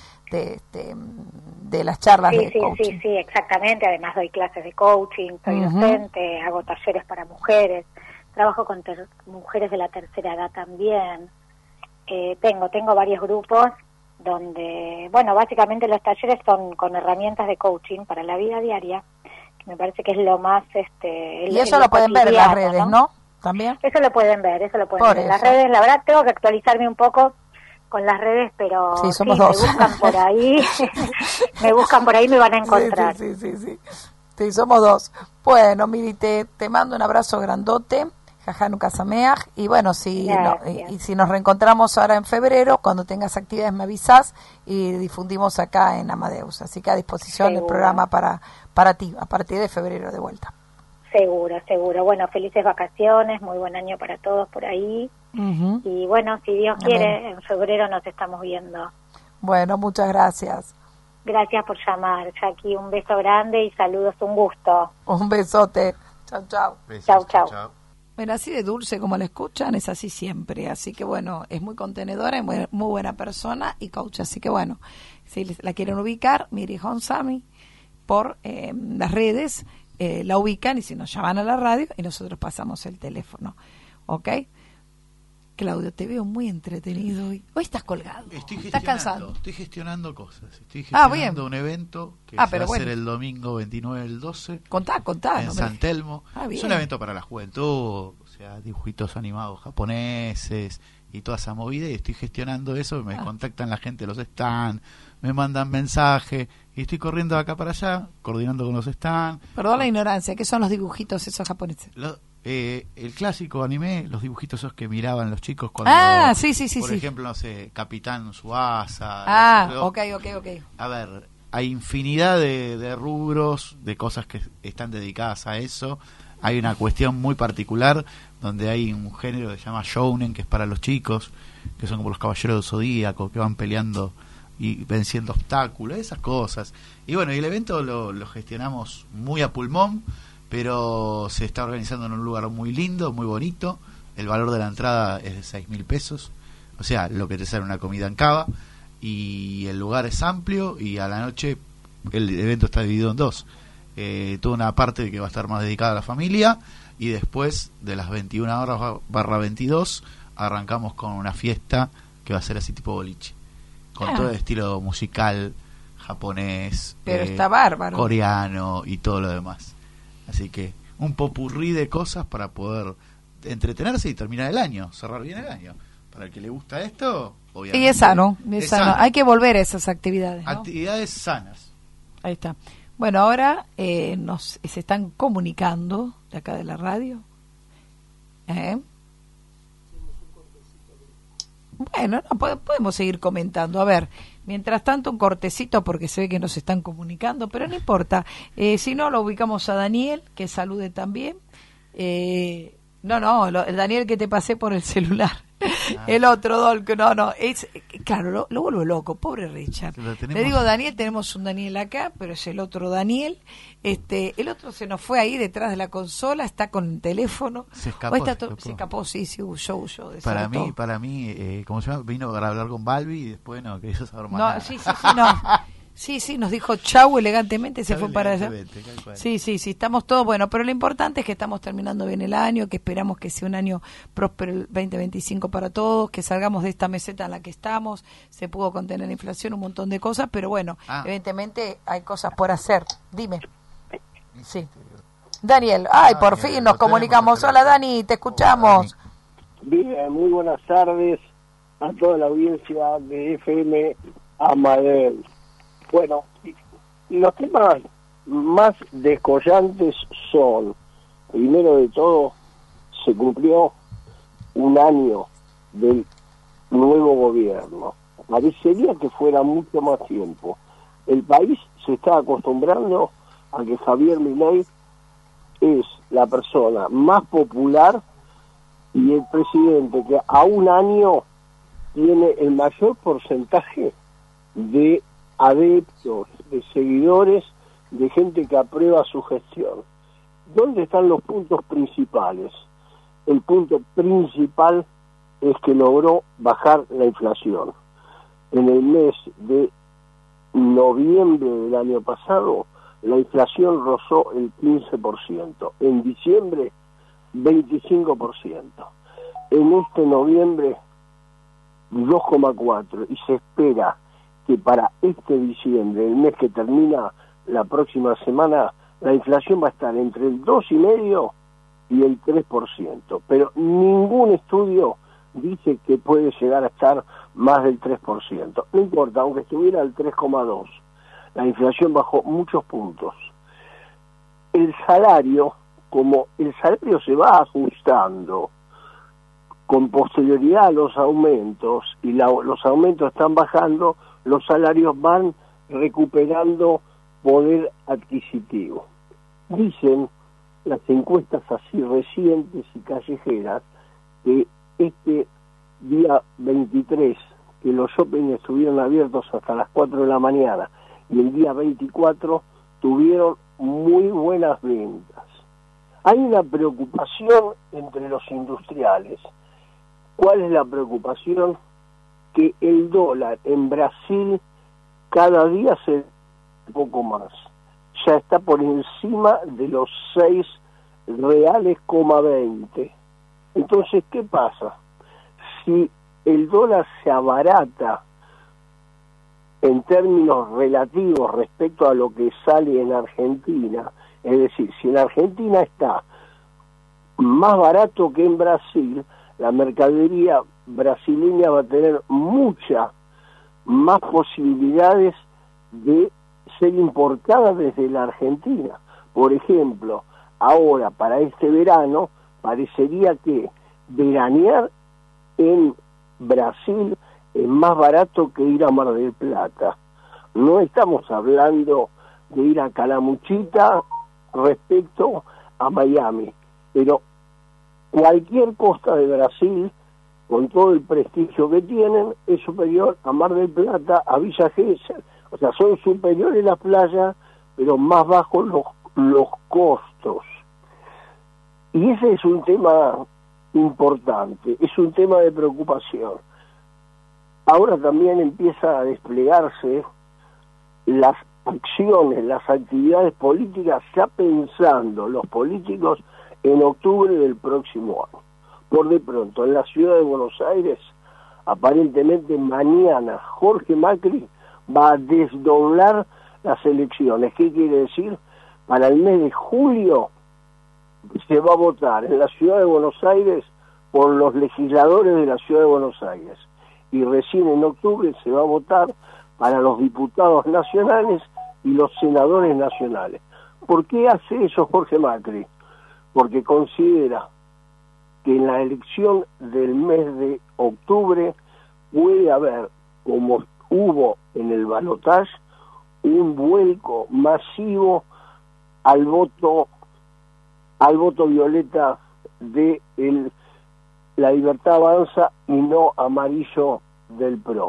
Speaker 3: de las charlas de coaching.
Speaker 8: Sí, exactamente. Además doy clases de coaching, soy docente, hago talleres para mujeres, trabajo con mujeres de la tercera edad también. Tengo varios grupos donde, bueno, básicamente los talleres son con herramientas de coaching para la vida diaria, que me parece que es lo más...
Speaker 3: y eso lo pueden ver en las redes, ¿no? ¿También?
Speaker 8: Eso lo pueden ver, en las redes. La verdad tengo que actualizarme un poco con las redes, pero
Speaker 3: sí, somos dos.
Speaker 8: Me buscan por ahí, me van a encontrar.
Speaker 3: Sí, somos dos. Bueno, Miri, te mando un abrazo grandote, Jajanu Casameaj, y bueno, si nos reencontramos ahora en febrero, cuando tengas actividades me avisás y difundimos acá en Amadeus, así que a disposición el programa para ti, a partir de febrero de vuelta.
Speaker 8: Seguro. Bueno, felices vacaciones, muy buen año para todos por ahí. Uh-huh. Y bueno, si Dios quiere, en febrero nos estamos viendo.
Speaker 3: Bueno, muchas gracias.
Speaker 8: Gracias por llamar, Jackie. Un beso grande y saludos, un gusto.
Speaker 3: Un besote. Chau.
Speaker 8: Chau.
Speaker 3: Bueno, así de dulce como la escuchan, es así siempre. Así que bueno, es muy contenedora, muy buena persona y coach. Así que bueno, si la quieren ubicar, Miri Honsami, por las redes, la ubican y si nos llaman a la radio y nosotros pasamos el teléfono. ¿Ok? Claudio, te veo muy entretenido hoy. Hoy estás colgado. ¿Estás cansado?
Speaker 7: Estoy gestionando cosas. Estoy gestionando un evento que se va a hacer el domingo 29 del 12.
Speaker 3: Contá.
Speaker 7: En San Telmo. Es un evento para la juventud, o sea, dibujitos animados japoneses y toda esa movida. Y estoy gestionando eso. Me contactan la gente de los stands, me mandan mensajes. Y estoy corriendo de acá para allá, coordinando con los stands.
Speaker 3: Perdón la ignorancia, ¿qué son los dibujitos esos japoneses?
Speaker 7: El clásico anime, los dibujitos esos que miraban los chicos cuando...
Speaker 3: sí.
Speaker 7: Por ejemplo, no sé, Capitán Tsubasa.
Speaker 3: Ok.
Speaker 7: A ver, hay infinidad de rubros, de cosas que están dedicadas a eso. Hay una cuestión muy particular donde hay un género que se llama shounen, que es para los chicos, que son como los caballeros del zodíaco, que van peleando y venciendo obstáculos, esas cosas. Y bueno, y el evento lo gestionamos muy a pulmón, pero se está organizando en un lugar muy lindo, muy bonito. El valor de la entrada es de 6.000 pesos, o sea, lo que te sale una comida en Cava, y el lugar es amplio, y a la noche el evento está dividido en dos. Toda una parte que va a estar más dedicada a la familia, y después de las 21 horas barra 22 arrancamos con una fiesta que va a ser así tipo boliche, con todo el estilo musical japonés,
Speaker 3: pero está bárbaro,
Speaker 7: coreano y todo lo demás. Así que un popurrí de cosas para poder entretenerse y terminar el año, cerrar bien el año. Para el que le gusta esto, obviamente.
Speaker 3: Y es sano. Hay que volver a esas actividades, ¿no?
Speaker 7: Actividades sanas.
Speaker 3: Ahí está. Bueno, ahora se están comunicando de acá de la radio. Bueno, podemos seguir comentando. A ver, mientras tanto un cortecito porque se ve que nos están comunicando, pero no importa. Si no, lo ubicamos a Daniel, que salude también. El Daniel que te pasé por el celular. El otro Dolco, claro, lo vuelvo loco, pobre Richard. Le digo Daniel, tenemos un Daniel acá, pero es el otro Daniel. El otro se nos fue ahí detrás de la consola, está con el teléfono.
Speaker 7: Se escapó,
Speaker 3: sí, huyó.
Speaker 7: Para mí, como se llama, vino para hablar con Balbi y después no quería saber más nada.
Speaker 3: Sí, nos dijo chau elegantemente, se fue para allá. Sí, estamos todos, bueno, pero lo importante es que estamos terminando bien el año, que esperamos que sea un año próspero el 2025 para todos, que salgamos de esta meseta en la que estamos, se pudo contener la inflación, un montón de cosas, pero bueno, evidentemente hay cosas por hacer. Dime. Sí. Daniel, por fin nos comunicamos. Hola Dani, te escuchamos.
Speaker 9: Bien, muy buenas tardes a toda la audiencia de FM Amadeus. Bueno, los temas más descollantes son, primero de todo, se cumplió un año del nuevo gobierno. Parecería que fuera mucho más tiempo. El país se está acostumbrando a que Javier Milei es la persona más popular y el presidente que a un año tiene el mayor porcentaje de adeptos, de seguidores, de gente que aprueba su gestión. ¿Dónde están los puntos principales? El punto principal es que logró bajar la inflación. En el mes de noviembre del año pasado, la inflación rozó el 15%. En diciembre, 25%. En este noviembre, 2,4%. Y se espera que para este diciembre, el mes que termina la próxima semana, la inflación va a estar entre el 2,5% y el 3%, pero ningún estudio dice que puede llegar a estar más del 3%. No importa, aunque estuviera al 3,2%, la inflación bajó muchos puntos. El salario, como el salario se va ajustando con posterioridad a los aumentos y los aumentos están bajando, los salarios van recuperando poder adquisitivo. Dicen las encuestas así recientes y callejeras que este día 23, que los shopping estuvieron abiertos hasta las 4 de la mañana, y el día 24 tuvieron muy buenas ventas. Hay una preocupación entre los industriales. ¿Cuál es la preocupación? Que el dólar en Brasil cada día se un poco más. Ya está por encima de los 6 reales, 20. Entonces, ¿qué pasa? Si el dólar se abarata en términos relativos respecto a lo que sale en Argentina, es decir, si en Argentina está más barato que en Brasil, la mercadería brasileña va a tener muchas más posibilidades de ser importada desde la Argentina. Por ejemplo, ahora para este verano parecería que veranear en Brasil es más barato que ir a Mar del Plata. No estamos hablando de ir a Calamuchita respecto a Miami, pero cualquier costa de Brasil, con todo el prestigio que tienen, es superior a Mar del Plata, a Villa Gesell. O sea, son superiores las playas, pero más bajos los costos. Y ese es un tema importante, es un tema de preocupación. Ahora también empieza a desplegarse las acciones, las actividades políticas, ya pensando los políticos en octubre del próximo año. Por de pronto, en la ciudad de Buenos Aires, aparentemente mañana Jorge Macri va a desdoblar las elecciones. ¿Qué quiere decir? Para el mes de julio se va a votar en la ciudad de Buenos Aires por los legisladores de la ciudad de Buenos Aires. Y recién en octubre se va a votar para los diputados nacionales y los senadores nacionales. ¿Por qué hace eso Jorge Macri? Porque considera que en la elección del mes de octubre puede haber, como hubo en el balotaje, un vuelco masivo al voto violeta de la Libertad Avanza y no amarillo del PRO.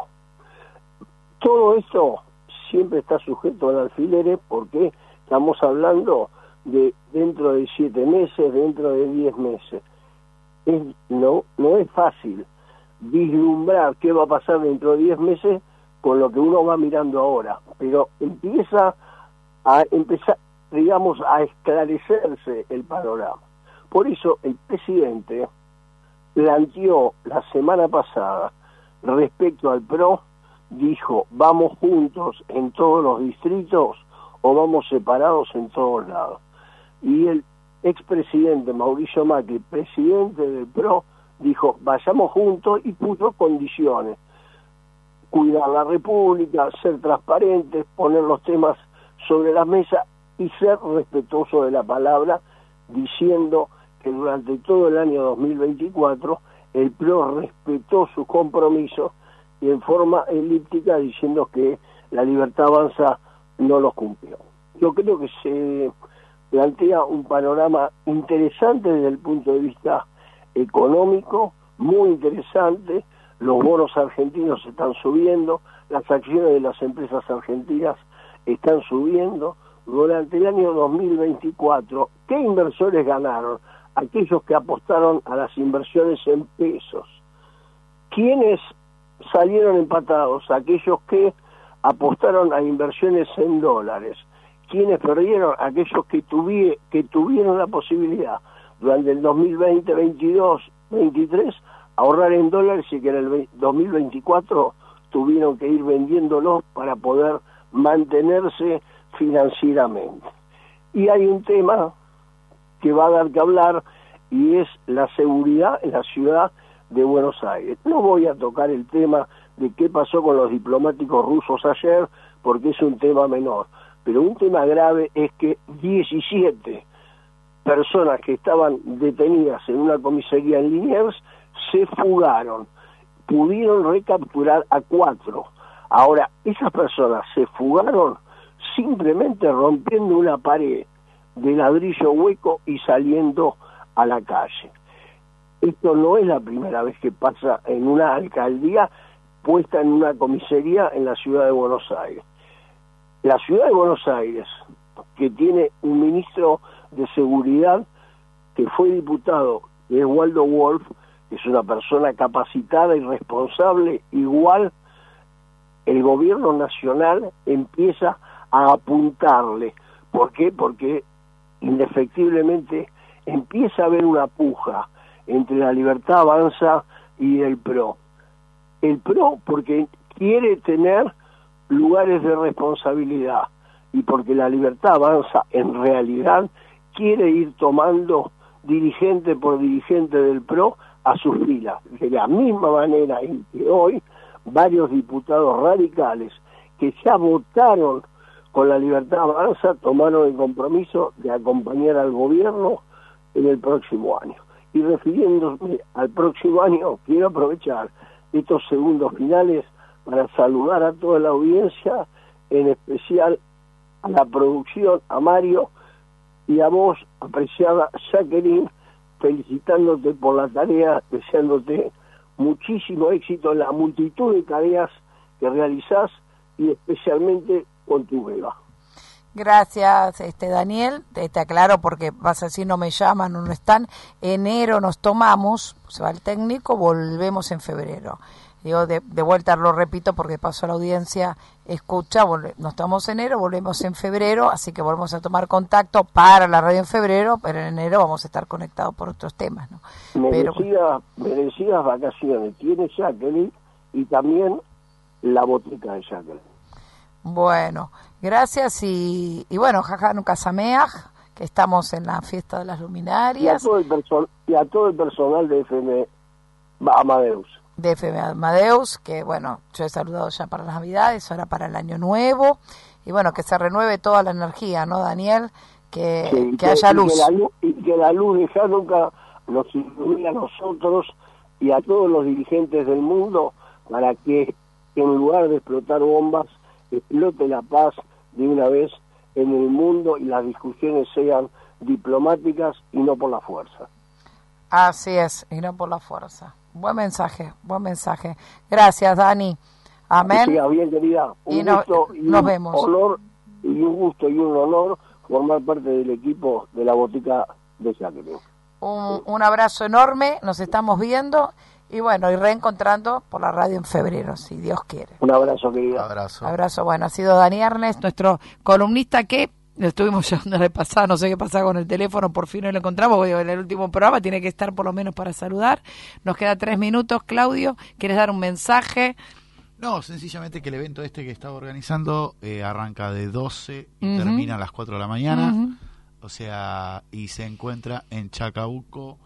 Speaker 9: Todo esto siempre está sujeto al alfileres porque estamos hablando de dentro de 7 meses, dentro de 10 meses. No es fácil vislumbrar qué va a pasar dentro de 10 meses con lo que uno va mirando ahora, pero empieza a esclarecerse el panorama. Por eso el presidente planteó la semana pasada respecto al PRO, dijo, ¿vamos juntos en todos los distritos o vamos separados en todos lados? Y el expresidente Mauricio Macri, presidente del PRO, dijo, vayamos juntos, y puso condiciones: cuidar la República, ser transparentes, poner los temas sobre la mesa y ser respetuoso de la palabra, diciendo que durante todo el año 2024 el PRO respetó sus compromisos, y en forma elíptica diciendo que la Libertad Avanza no los cumplió. Yo creo que se plantea un panorama interesante desde el punto de vista económico, muy interesante. Los bonos argentinos están subiendo, las acciones de las empresas argentinas están subiendo. Durante el año 2024, ¿qué inversores ganaron? Aquellos que apostaron a las inversiones en pesos. ¿Quiénes salieron empatados? Aquellos que apostaron a inversiones en dólares. ¿Quiénes perdieron? Aquellos que tuvieron la posibilidad durante el 2020, 22, 23 ahorrar en dólares y que en el 2024 tuvieron que ir vendiéndolos para poder mantenerse financieramente. Y hay un tema que va a dar que hablar, y es la seguridad en la ciudad de Buenos Aires. No voy a tocar el tema de qué pasó con los diplomáticos rusos ayer, porque es un tema menor, pero un tema grave es que 17 personas que estaban detenidas en una comisaría en Liniers se fugaron, pudieron recapturar a 4. Ahora, esas personas se fugaron simplemente rompiendo una pared de ladrillo hueco y saliendo a la calle. Esto no es la primera vez que pasa en una alcaldía puesta en una comisaría en la ciudad de Buenos Aires. La ciudad de Buenos Aires, que tiene un ministro de seguridad que fue diputado, que es Waldo Wolf, que es una persona capacitada y responsable, igual el gobierno nacional empieza a apuntarle. ¿Por qué? Porque indefectiblemente empieza a haber una puja entre la Libertad Avanza y el PRO. El PRO porque quiere tener lugares de responsabilidad, y porque la Libertad Avanza en realidad quiere ir tomando dirigente por dirigente del PRO a sus filas, de la misma manera en que hoy varios diputados radicales que ya votaron con la Libertad Avanza tomaron el compromiso de acompañar al gobierno en el próximo año. Y refiriéndome al próximo año, quiero aprovechar estos segundos finales para saludar a toda la audiencia, en especial a la producción, a Mario, y a vos, apreciada Jacqueline, felicitándote por la tarea, deseándote muchísimo éxito en la multitud de tareas que realizás, y especialmente con tu beba.
Speaker 3: Gracias, Daniel. Te aclaro porque vas a decir no me llaman o no están. Enero nos tomamos, se va el técnico, volvemos en febrero. Digo, de vuelta lo repito porque pasó a la audiencia, escucha, nos tomamos enero, volvemos en febrero, así que volvemos a tomar contacto para la radio en febrero, pero en enero vamos a estar conectados por otros temas, ¿no?
Speaker 9: Merecidas vacaciones tiene Jacqueline, y también la botica de Jacqueline.
Speaker 3: Bueno, gracias y bueno, Hanukkah Sameach, que estamos en la fiesta de las luminarias.
Speaker 9: Y a todo el personal de FM Amadeus.
Speaker 3: De FM Amadeus, que bueno, yo he saludado ya para las Navidades, ahora para el Año Nuevo, y bueno, que se renueve toda la energía, ¿no, Daniel? Que haya luz.
Speaker 9: Y que la luz de Hanukkah nos ilumine a nosotros y a todos los dirigentes del mundo, para que en lugar de explotar bombas, explote la paz de una vez en el mundo y las discusiones sean diplomáticas y no por la fuerza.
Speaker 3: Así es, y no por la fuerza. Buen mensaje. Gracias, Dani. Amén.
Speaker 9: Que siga bien, querida.
Speaker 3: Nos vemos.
Speaker 9: Un gusto y un honor formar parte del equipo de la botica de Jacqueline.
Speaker 3: Un abrazo enorme, nos estamos viendo. Y bueno, y reencontrando por la radio en febrero, si Dios quiere.
Speaker 9: Un abrazo, querida.
Speaker 3: Abrazo. Bueno, ha sido Dani Ernest, nuestro columnista, que lo estuvimos llevando de pasada, no sé qué pasaba con el teléfono, por fin no lo encontramos, porque en el último programa tiene que estar por lo menos para saludar. Nos queda 3 minutos, Claudio, ¿quieres dar un mensaje?
Speaker 7: No, sencillamente que el evento que estaba organizando arranca de 12 y termina a las 4 de la mañana, o sea, y se encuentra en Chacabuco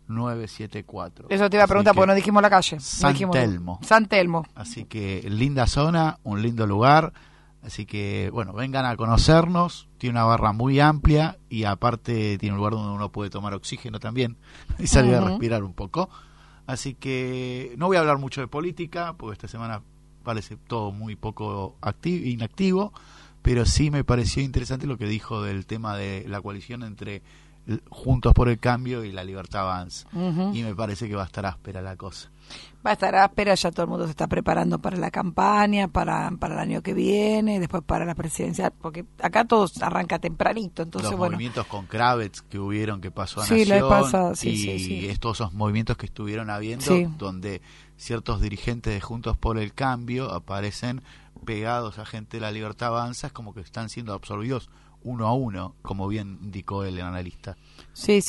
Speaker 7: 974.
Speaker 3: Eso te iba a preguntar porque no dijimos la calle.
Speaker 7: San
Speaker 3: Telmo.
Speaker 7: Así que linda zona, un lindo lugar. Así que, bueno, vengan a conocernos. Tiene una barra muy amplia y aparte tiene un lugar donde uno puede tomar oxígeno también y salir a respirar un poco. Así que no voy a hablar mucho de política porque esta semana parece todo muy poco inactivo, pero sí me pareció interesante lo que dijo del tema de la coalición entre Juntos por el Cambio y la Libertad Avanza. Y me parece que va a estar áspera la cosa.
Speaker 3: Va a estar áspera, ya todo el mundo se está preparando para la campaña, para el año que viene, después para la presidencial, porque acá todo arranca tempranito, entonces
Speaker 7: los movimientos con Kravitz que hubieron, que pasó a
Speaker 3: Nación,
Speaker 7: y esos movimientos que estuvieron habiendo, donde ciertos dirigentes de Juntos por el Cambio aparecen pegados a gente de la Libertad Avanza, es como que están siendo absorbidos uno a uno, como bien indicó el analista.
Speaker 3: Sí.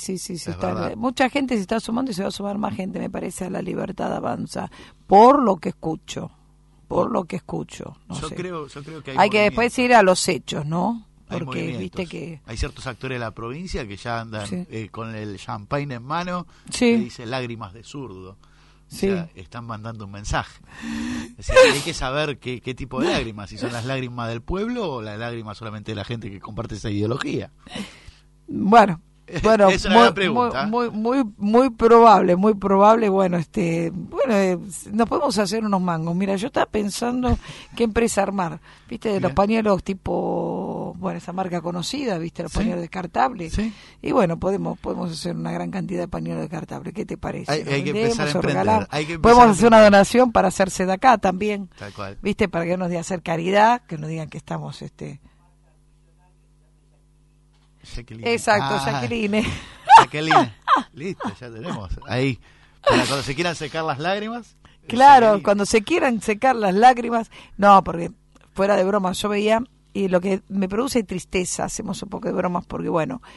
Speaker 3: Mucha gente se está sumando y se va a sumar más gente, me parece, a la Libertad Avanza, por lo que escucho. por lo que escucho. No
Speaker 7: yo
Speaker 3: sé.
Speaker 7: creo que
Speaker 3: hay que después ir a los hechos, ¿no? Porque viste que
Speaker 7: hay ciertos actores de la provincia que ya andan con el champagne en mano,
Speaker 3: sí.
Speaker 7: que dice lágrimas de zurdo.
Speaker 3: Sí.
Speaker 7: O sea, están mandando un mensaje. Es decir, hay que saber qué tipo de lágrimas, si son las lágrimas del pueblo o las lágrimas solamente de la gente que comparte esa ideología.
Speaker 3: Bueno,
Speaker 7: es una gran pregunta.
Speaker 3: Muy probable. Bueno, nos podemos hacer unos mangos. Mira, yo estaba pensando qué empresa armar. ¿Viste? De los pañuelos tipo, esa marca conocida, ¿viste? Los pañuelos descartables. ¿Sí? Y bueno, podemos hacer una gran cantidad de pañuelos descartables. ¿Qué te parece?
Speaker 7: Hay que empezar a emprender.
Speaker 3: Podemos hacer una donación para hacerse de acá también.
Speaker 7: Tal cual.
Speaker 3: ¿Viste? Para que nos digan hacer caridad, que nos digan que estamos
Speaker 7: Jacqueline.
Speaker 3: Exacto, Jacqueline.
Speaker 7: Listo, ya tenemos. Ahí, para cuando se quieran secar las lágrimas.
Speaker 3: Claro, cuando se quieran secar las lágrimas. No, porque fuera de broma, yo veía, y lo que me produce tristeza, hacemos un poco de bromas, porque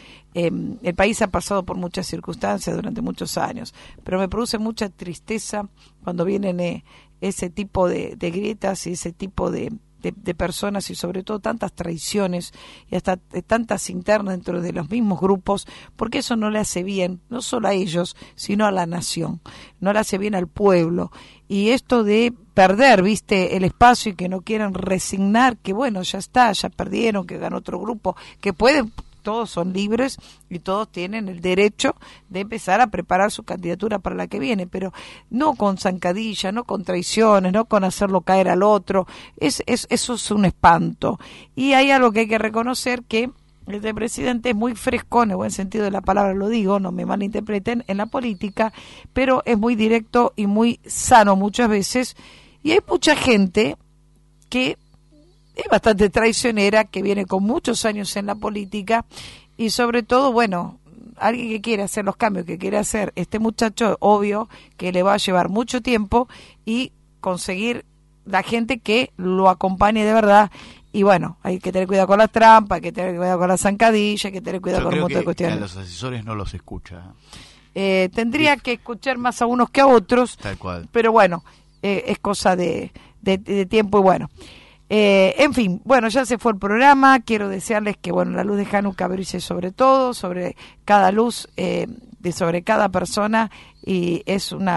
Speaker 3: el país ha pasado por muchas circunstancias durante muchos años, pero me produce mucha tristeza cuando vienen ese tipo de grietas y ese tipo de personas y sobre todo tantas traiciones y hasta tantas internas dentro de los mismos grupos, porque eso no le hace bien, no solo a ellos, sino a la nación, no le hace bien al pueblo. Y esto de perder, el espacio y que no quieran resignar, que ya está, ya perdieron, que ganó otro grupo, que pueden, todos son libres y todos tienen el derecho de empezar a preparar su candidatura para la que viene, pero no con zancadilla, no con traiciones, no con hacerlo caer al otro. Eso es un espanto. Y hay algo que hay que reconocer, que este presidente es muy fresco, en el buen sentido de la palabra lo digo, no me malinterpreten, en la política, pero es muy directo y muy sano muchas veces, y hay mucha gente que es bastante traicionera, que viene con muchos años en la política, y sobre todo, alguien que quiere hacer los cambios que quiere hacer este muchacho, obvio que le va a llevar mucho tiempo y conseguir la gente que lo acompañe de verdad. Y hay que tener cuidado con las trampas, hay que tener cuidado con la zancadilla, hay que tener cuidado con un montón de cuestiones.
Speaker 7: A los asesores no los escucha.
Speaker 3: Tendría que escuchar más a unos que a otros.
Speaker 7: Tal cual.
Speaker 3: Pero es cosa de tiempo y en fin, ya se fue el programa. Quiero desearles que la luz de Hanukkah brille sobre todo, sobre cada luz, sobre cada persona, y es un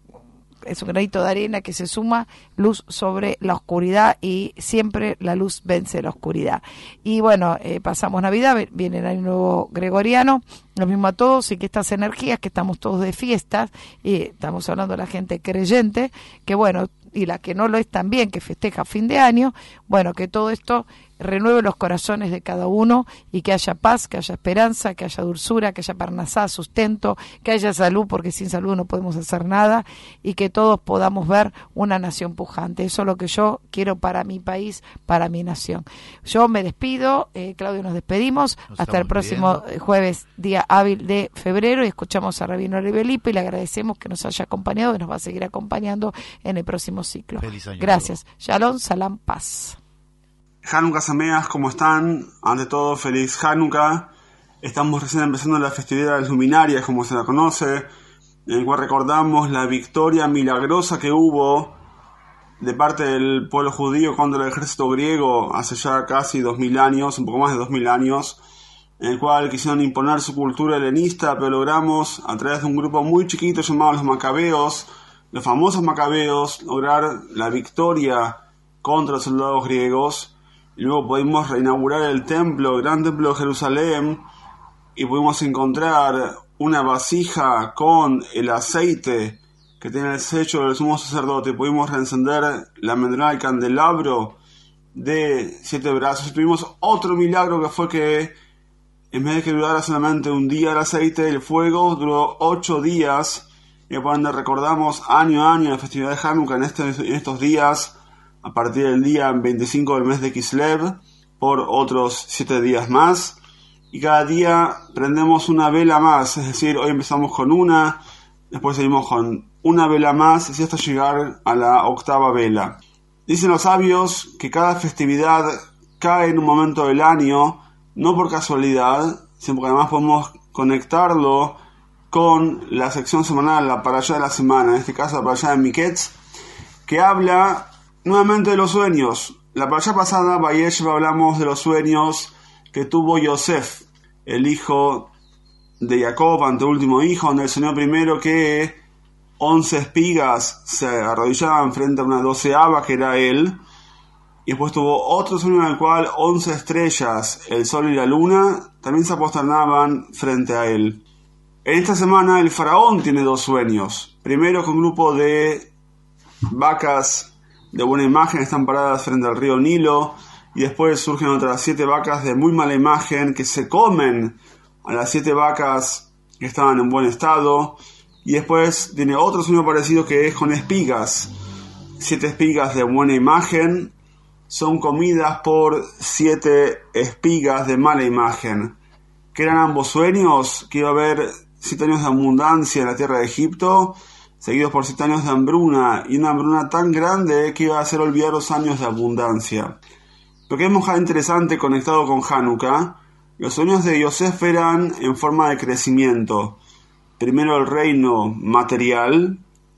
Speaker 3: granito de arena que se suma, luz sobre la oscuridad, y siempre la luz vence la oscuridad. Y pasamos Navidad, viene el año nuevo gregoriano, lo mismo a todos, y que estas energías, que estamos todos de fiestas, y estamos hablando de la gente creyente, que y la que no lo es también, que festeja fin de año, que todo esto renueve los corazones de cada uno, y que haya paz, que haya esperanza, que haya dulzura, que haya parnasá, sustento, que haya salud, porque sin salud no podemos hacer nada, y que todos podamos ver una nación pujante. Eso es lo que yo quiero para mi país, para mi nación. Yo me despido, Claudio, nos despedimos, hasta el próximo jueves, día hábil de febrero, y escuchamos a Rabino Ribelipe, y le agradecemos que nos haya acompañado y nos va a seguir acompañando en el próximo ciclo.
Speaker 7: Feliz año.
Speaker 3: Gracias. Shalom, salam, paz.
Speaker 10: Hanukkah Sameach, ¿cómo están? Ante todo, feliz Hanukkah. Estamos recién empezando la festividad de las luminarias, como se la conoce, en el cual recordamos la victoria milagrosa que hubo de parte del pueblo judío contra el ejército griego hace ya casi 2000 años, un poco más de 2000 años, en el cual quisieron imponer su cultura helenista, pero logramos, a través de un grupo muy chiquito llamado los Macabeos, los famosos Macabeos, lograr la victoria contra los soldados griegos. Y luego pudimos reinaugurar el templo, el gran templo de Jerusalén, y pudimos encontrar una vasija con el aceite que tiene el sello del sumo sacerdote. Pudimos reencender la menorá del candelabro de 7 brazos. Y tuvimos otro milagro, que fue que en vez de que durara solamente un día el aceite, el fuego duró 8 días. Y por ende recordamos año a año la festividad de Hanukkah en estos días, a partir del día 25 del mes de Kislev, por otros 7 días más, y cada día prendemos una vela más, es decir, hoy empezamos con una, después seguimos con una vela más, y hasta llegar a la 8ª vela. Dicen los sabios que cada festividad cae en un momento del año, no por casualidad, sino porque además podemos conectarlo con la sección semanal, la parashá de la semana, en este caso la parashá de Miketz, que habla nuevamente de los sueños. La parashá pasada, Vayeshev, hablamos de los sueños que tuvo Yosef, el hijo de Jacob, anteúltimo hijo, donde él soñó primero que 11 espigas se arrodillaban frente a una 12ava que era él, y después tuvo otro sueño en el cual 11 estrellas, el sol y la luna, también se posternaban frente a él. En esta semana el faraón tiene 2 sueños. Primero, que un grupo de vacas de buena imagen están paradas frente al río Nilo, y después surgen otras 7 vacas de muy mala imagen que se comen a las 7 vacas que estaban en buen estado. Y después tiene otro sueño parecido que es con espigas. 7 espigas de buena imagen son comidas por 7 espigas de mala imagen. ¿Qué eran ambos sueños? Que iba a haber 7 años de abundancia en la tierra de Egipto, seguidos por 7 años de hambruna, y una hambruna tan grande que iba a hacer olvidar los años de abundancia. Lo que vemos acá interesante conectado con Hanukkah, los sueños de Yosef eran en forma de crecimiento. Primero el reino material,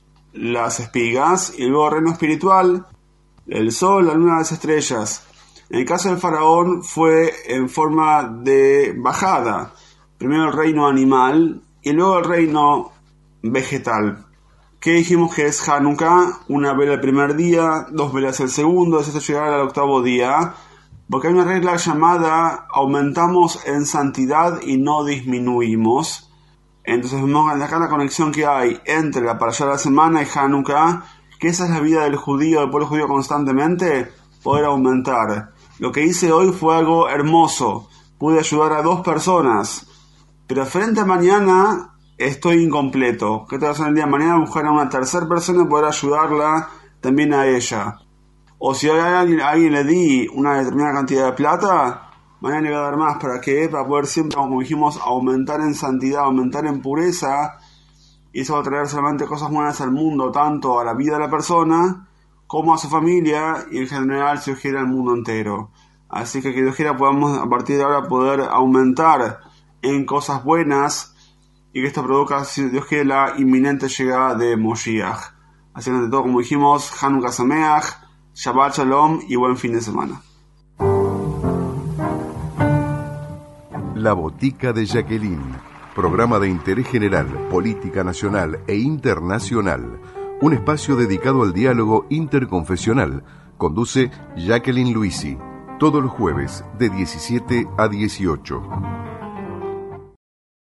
Speaker 10: las espigas, y luego el reino espiritual, el sol, la luna, las estrellas. En el caso del faraón fue en forma de bajada. Primero el reino animal y luego el reino vegetal. ¿Qué dijimos que es Hanukkah? Una vela el primer día, 2 velas el segundo, es hasta llegar al 8º día. Porque hay una regla llamada aumentamos en santidad y no disminuimos. Entonces vemos acá la conexión que hay entre la parashá de la semana y Hanukkah, que esa es la vida del judío, del pueblo judío constantemente, poder aumentar. Lo que hice hoy fue algo hermoso, pude ayudar a 2 personas, pero frente a mañana estoy incompleto. ¿Qué te va a hacer el día de mañana? Buscar a una tercera persona y poder ayudarla también a ella. O si a alguien le di una determinada cantidad de plata, mañana le voy a dar más. ¿Para qué? Para poder siempre, como dijimos, aumentar en santidad, aumentar en pureza. Y eso va a traer solamente cosas buenas al mundo, tanto a la vida de la persona, como a su familia, y en general, si Dios quiere, al mundo entero. Así que Dios quiera podamos a partir de ahora poder aumentar en cosas buenas, y que esto produzca, si Dios quiere, la inminente llegada de Moshiach. Así que ante todo, como dijimos, Hanukkah Sameach, Shabbat Shalom y buen fin de semana.
Speaker 1: La Botica de Jacqueline, programa de interés general, política nacional e internacional. Un espacio dedicado al diálogo interconfesional. Conduce Jacqueline Luisi, todos los jueves de 17 a 18.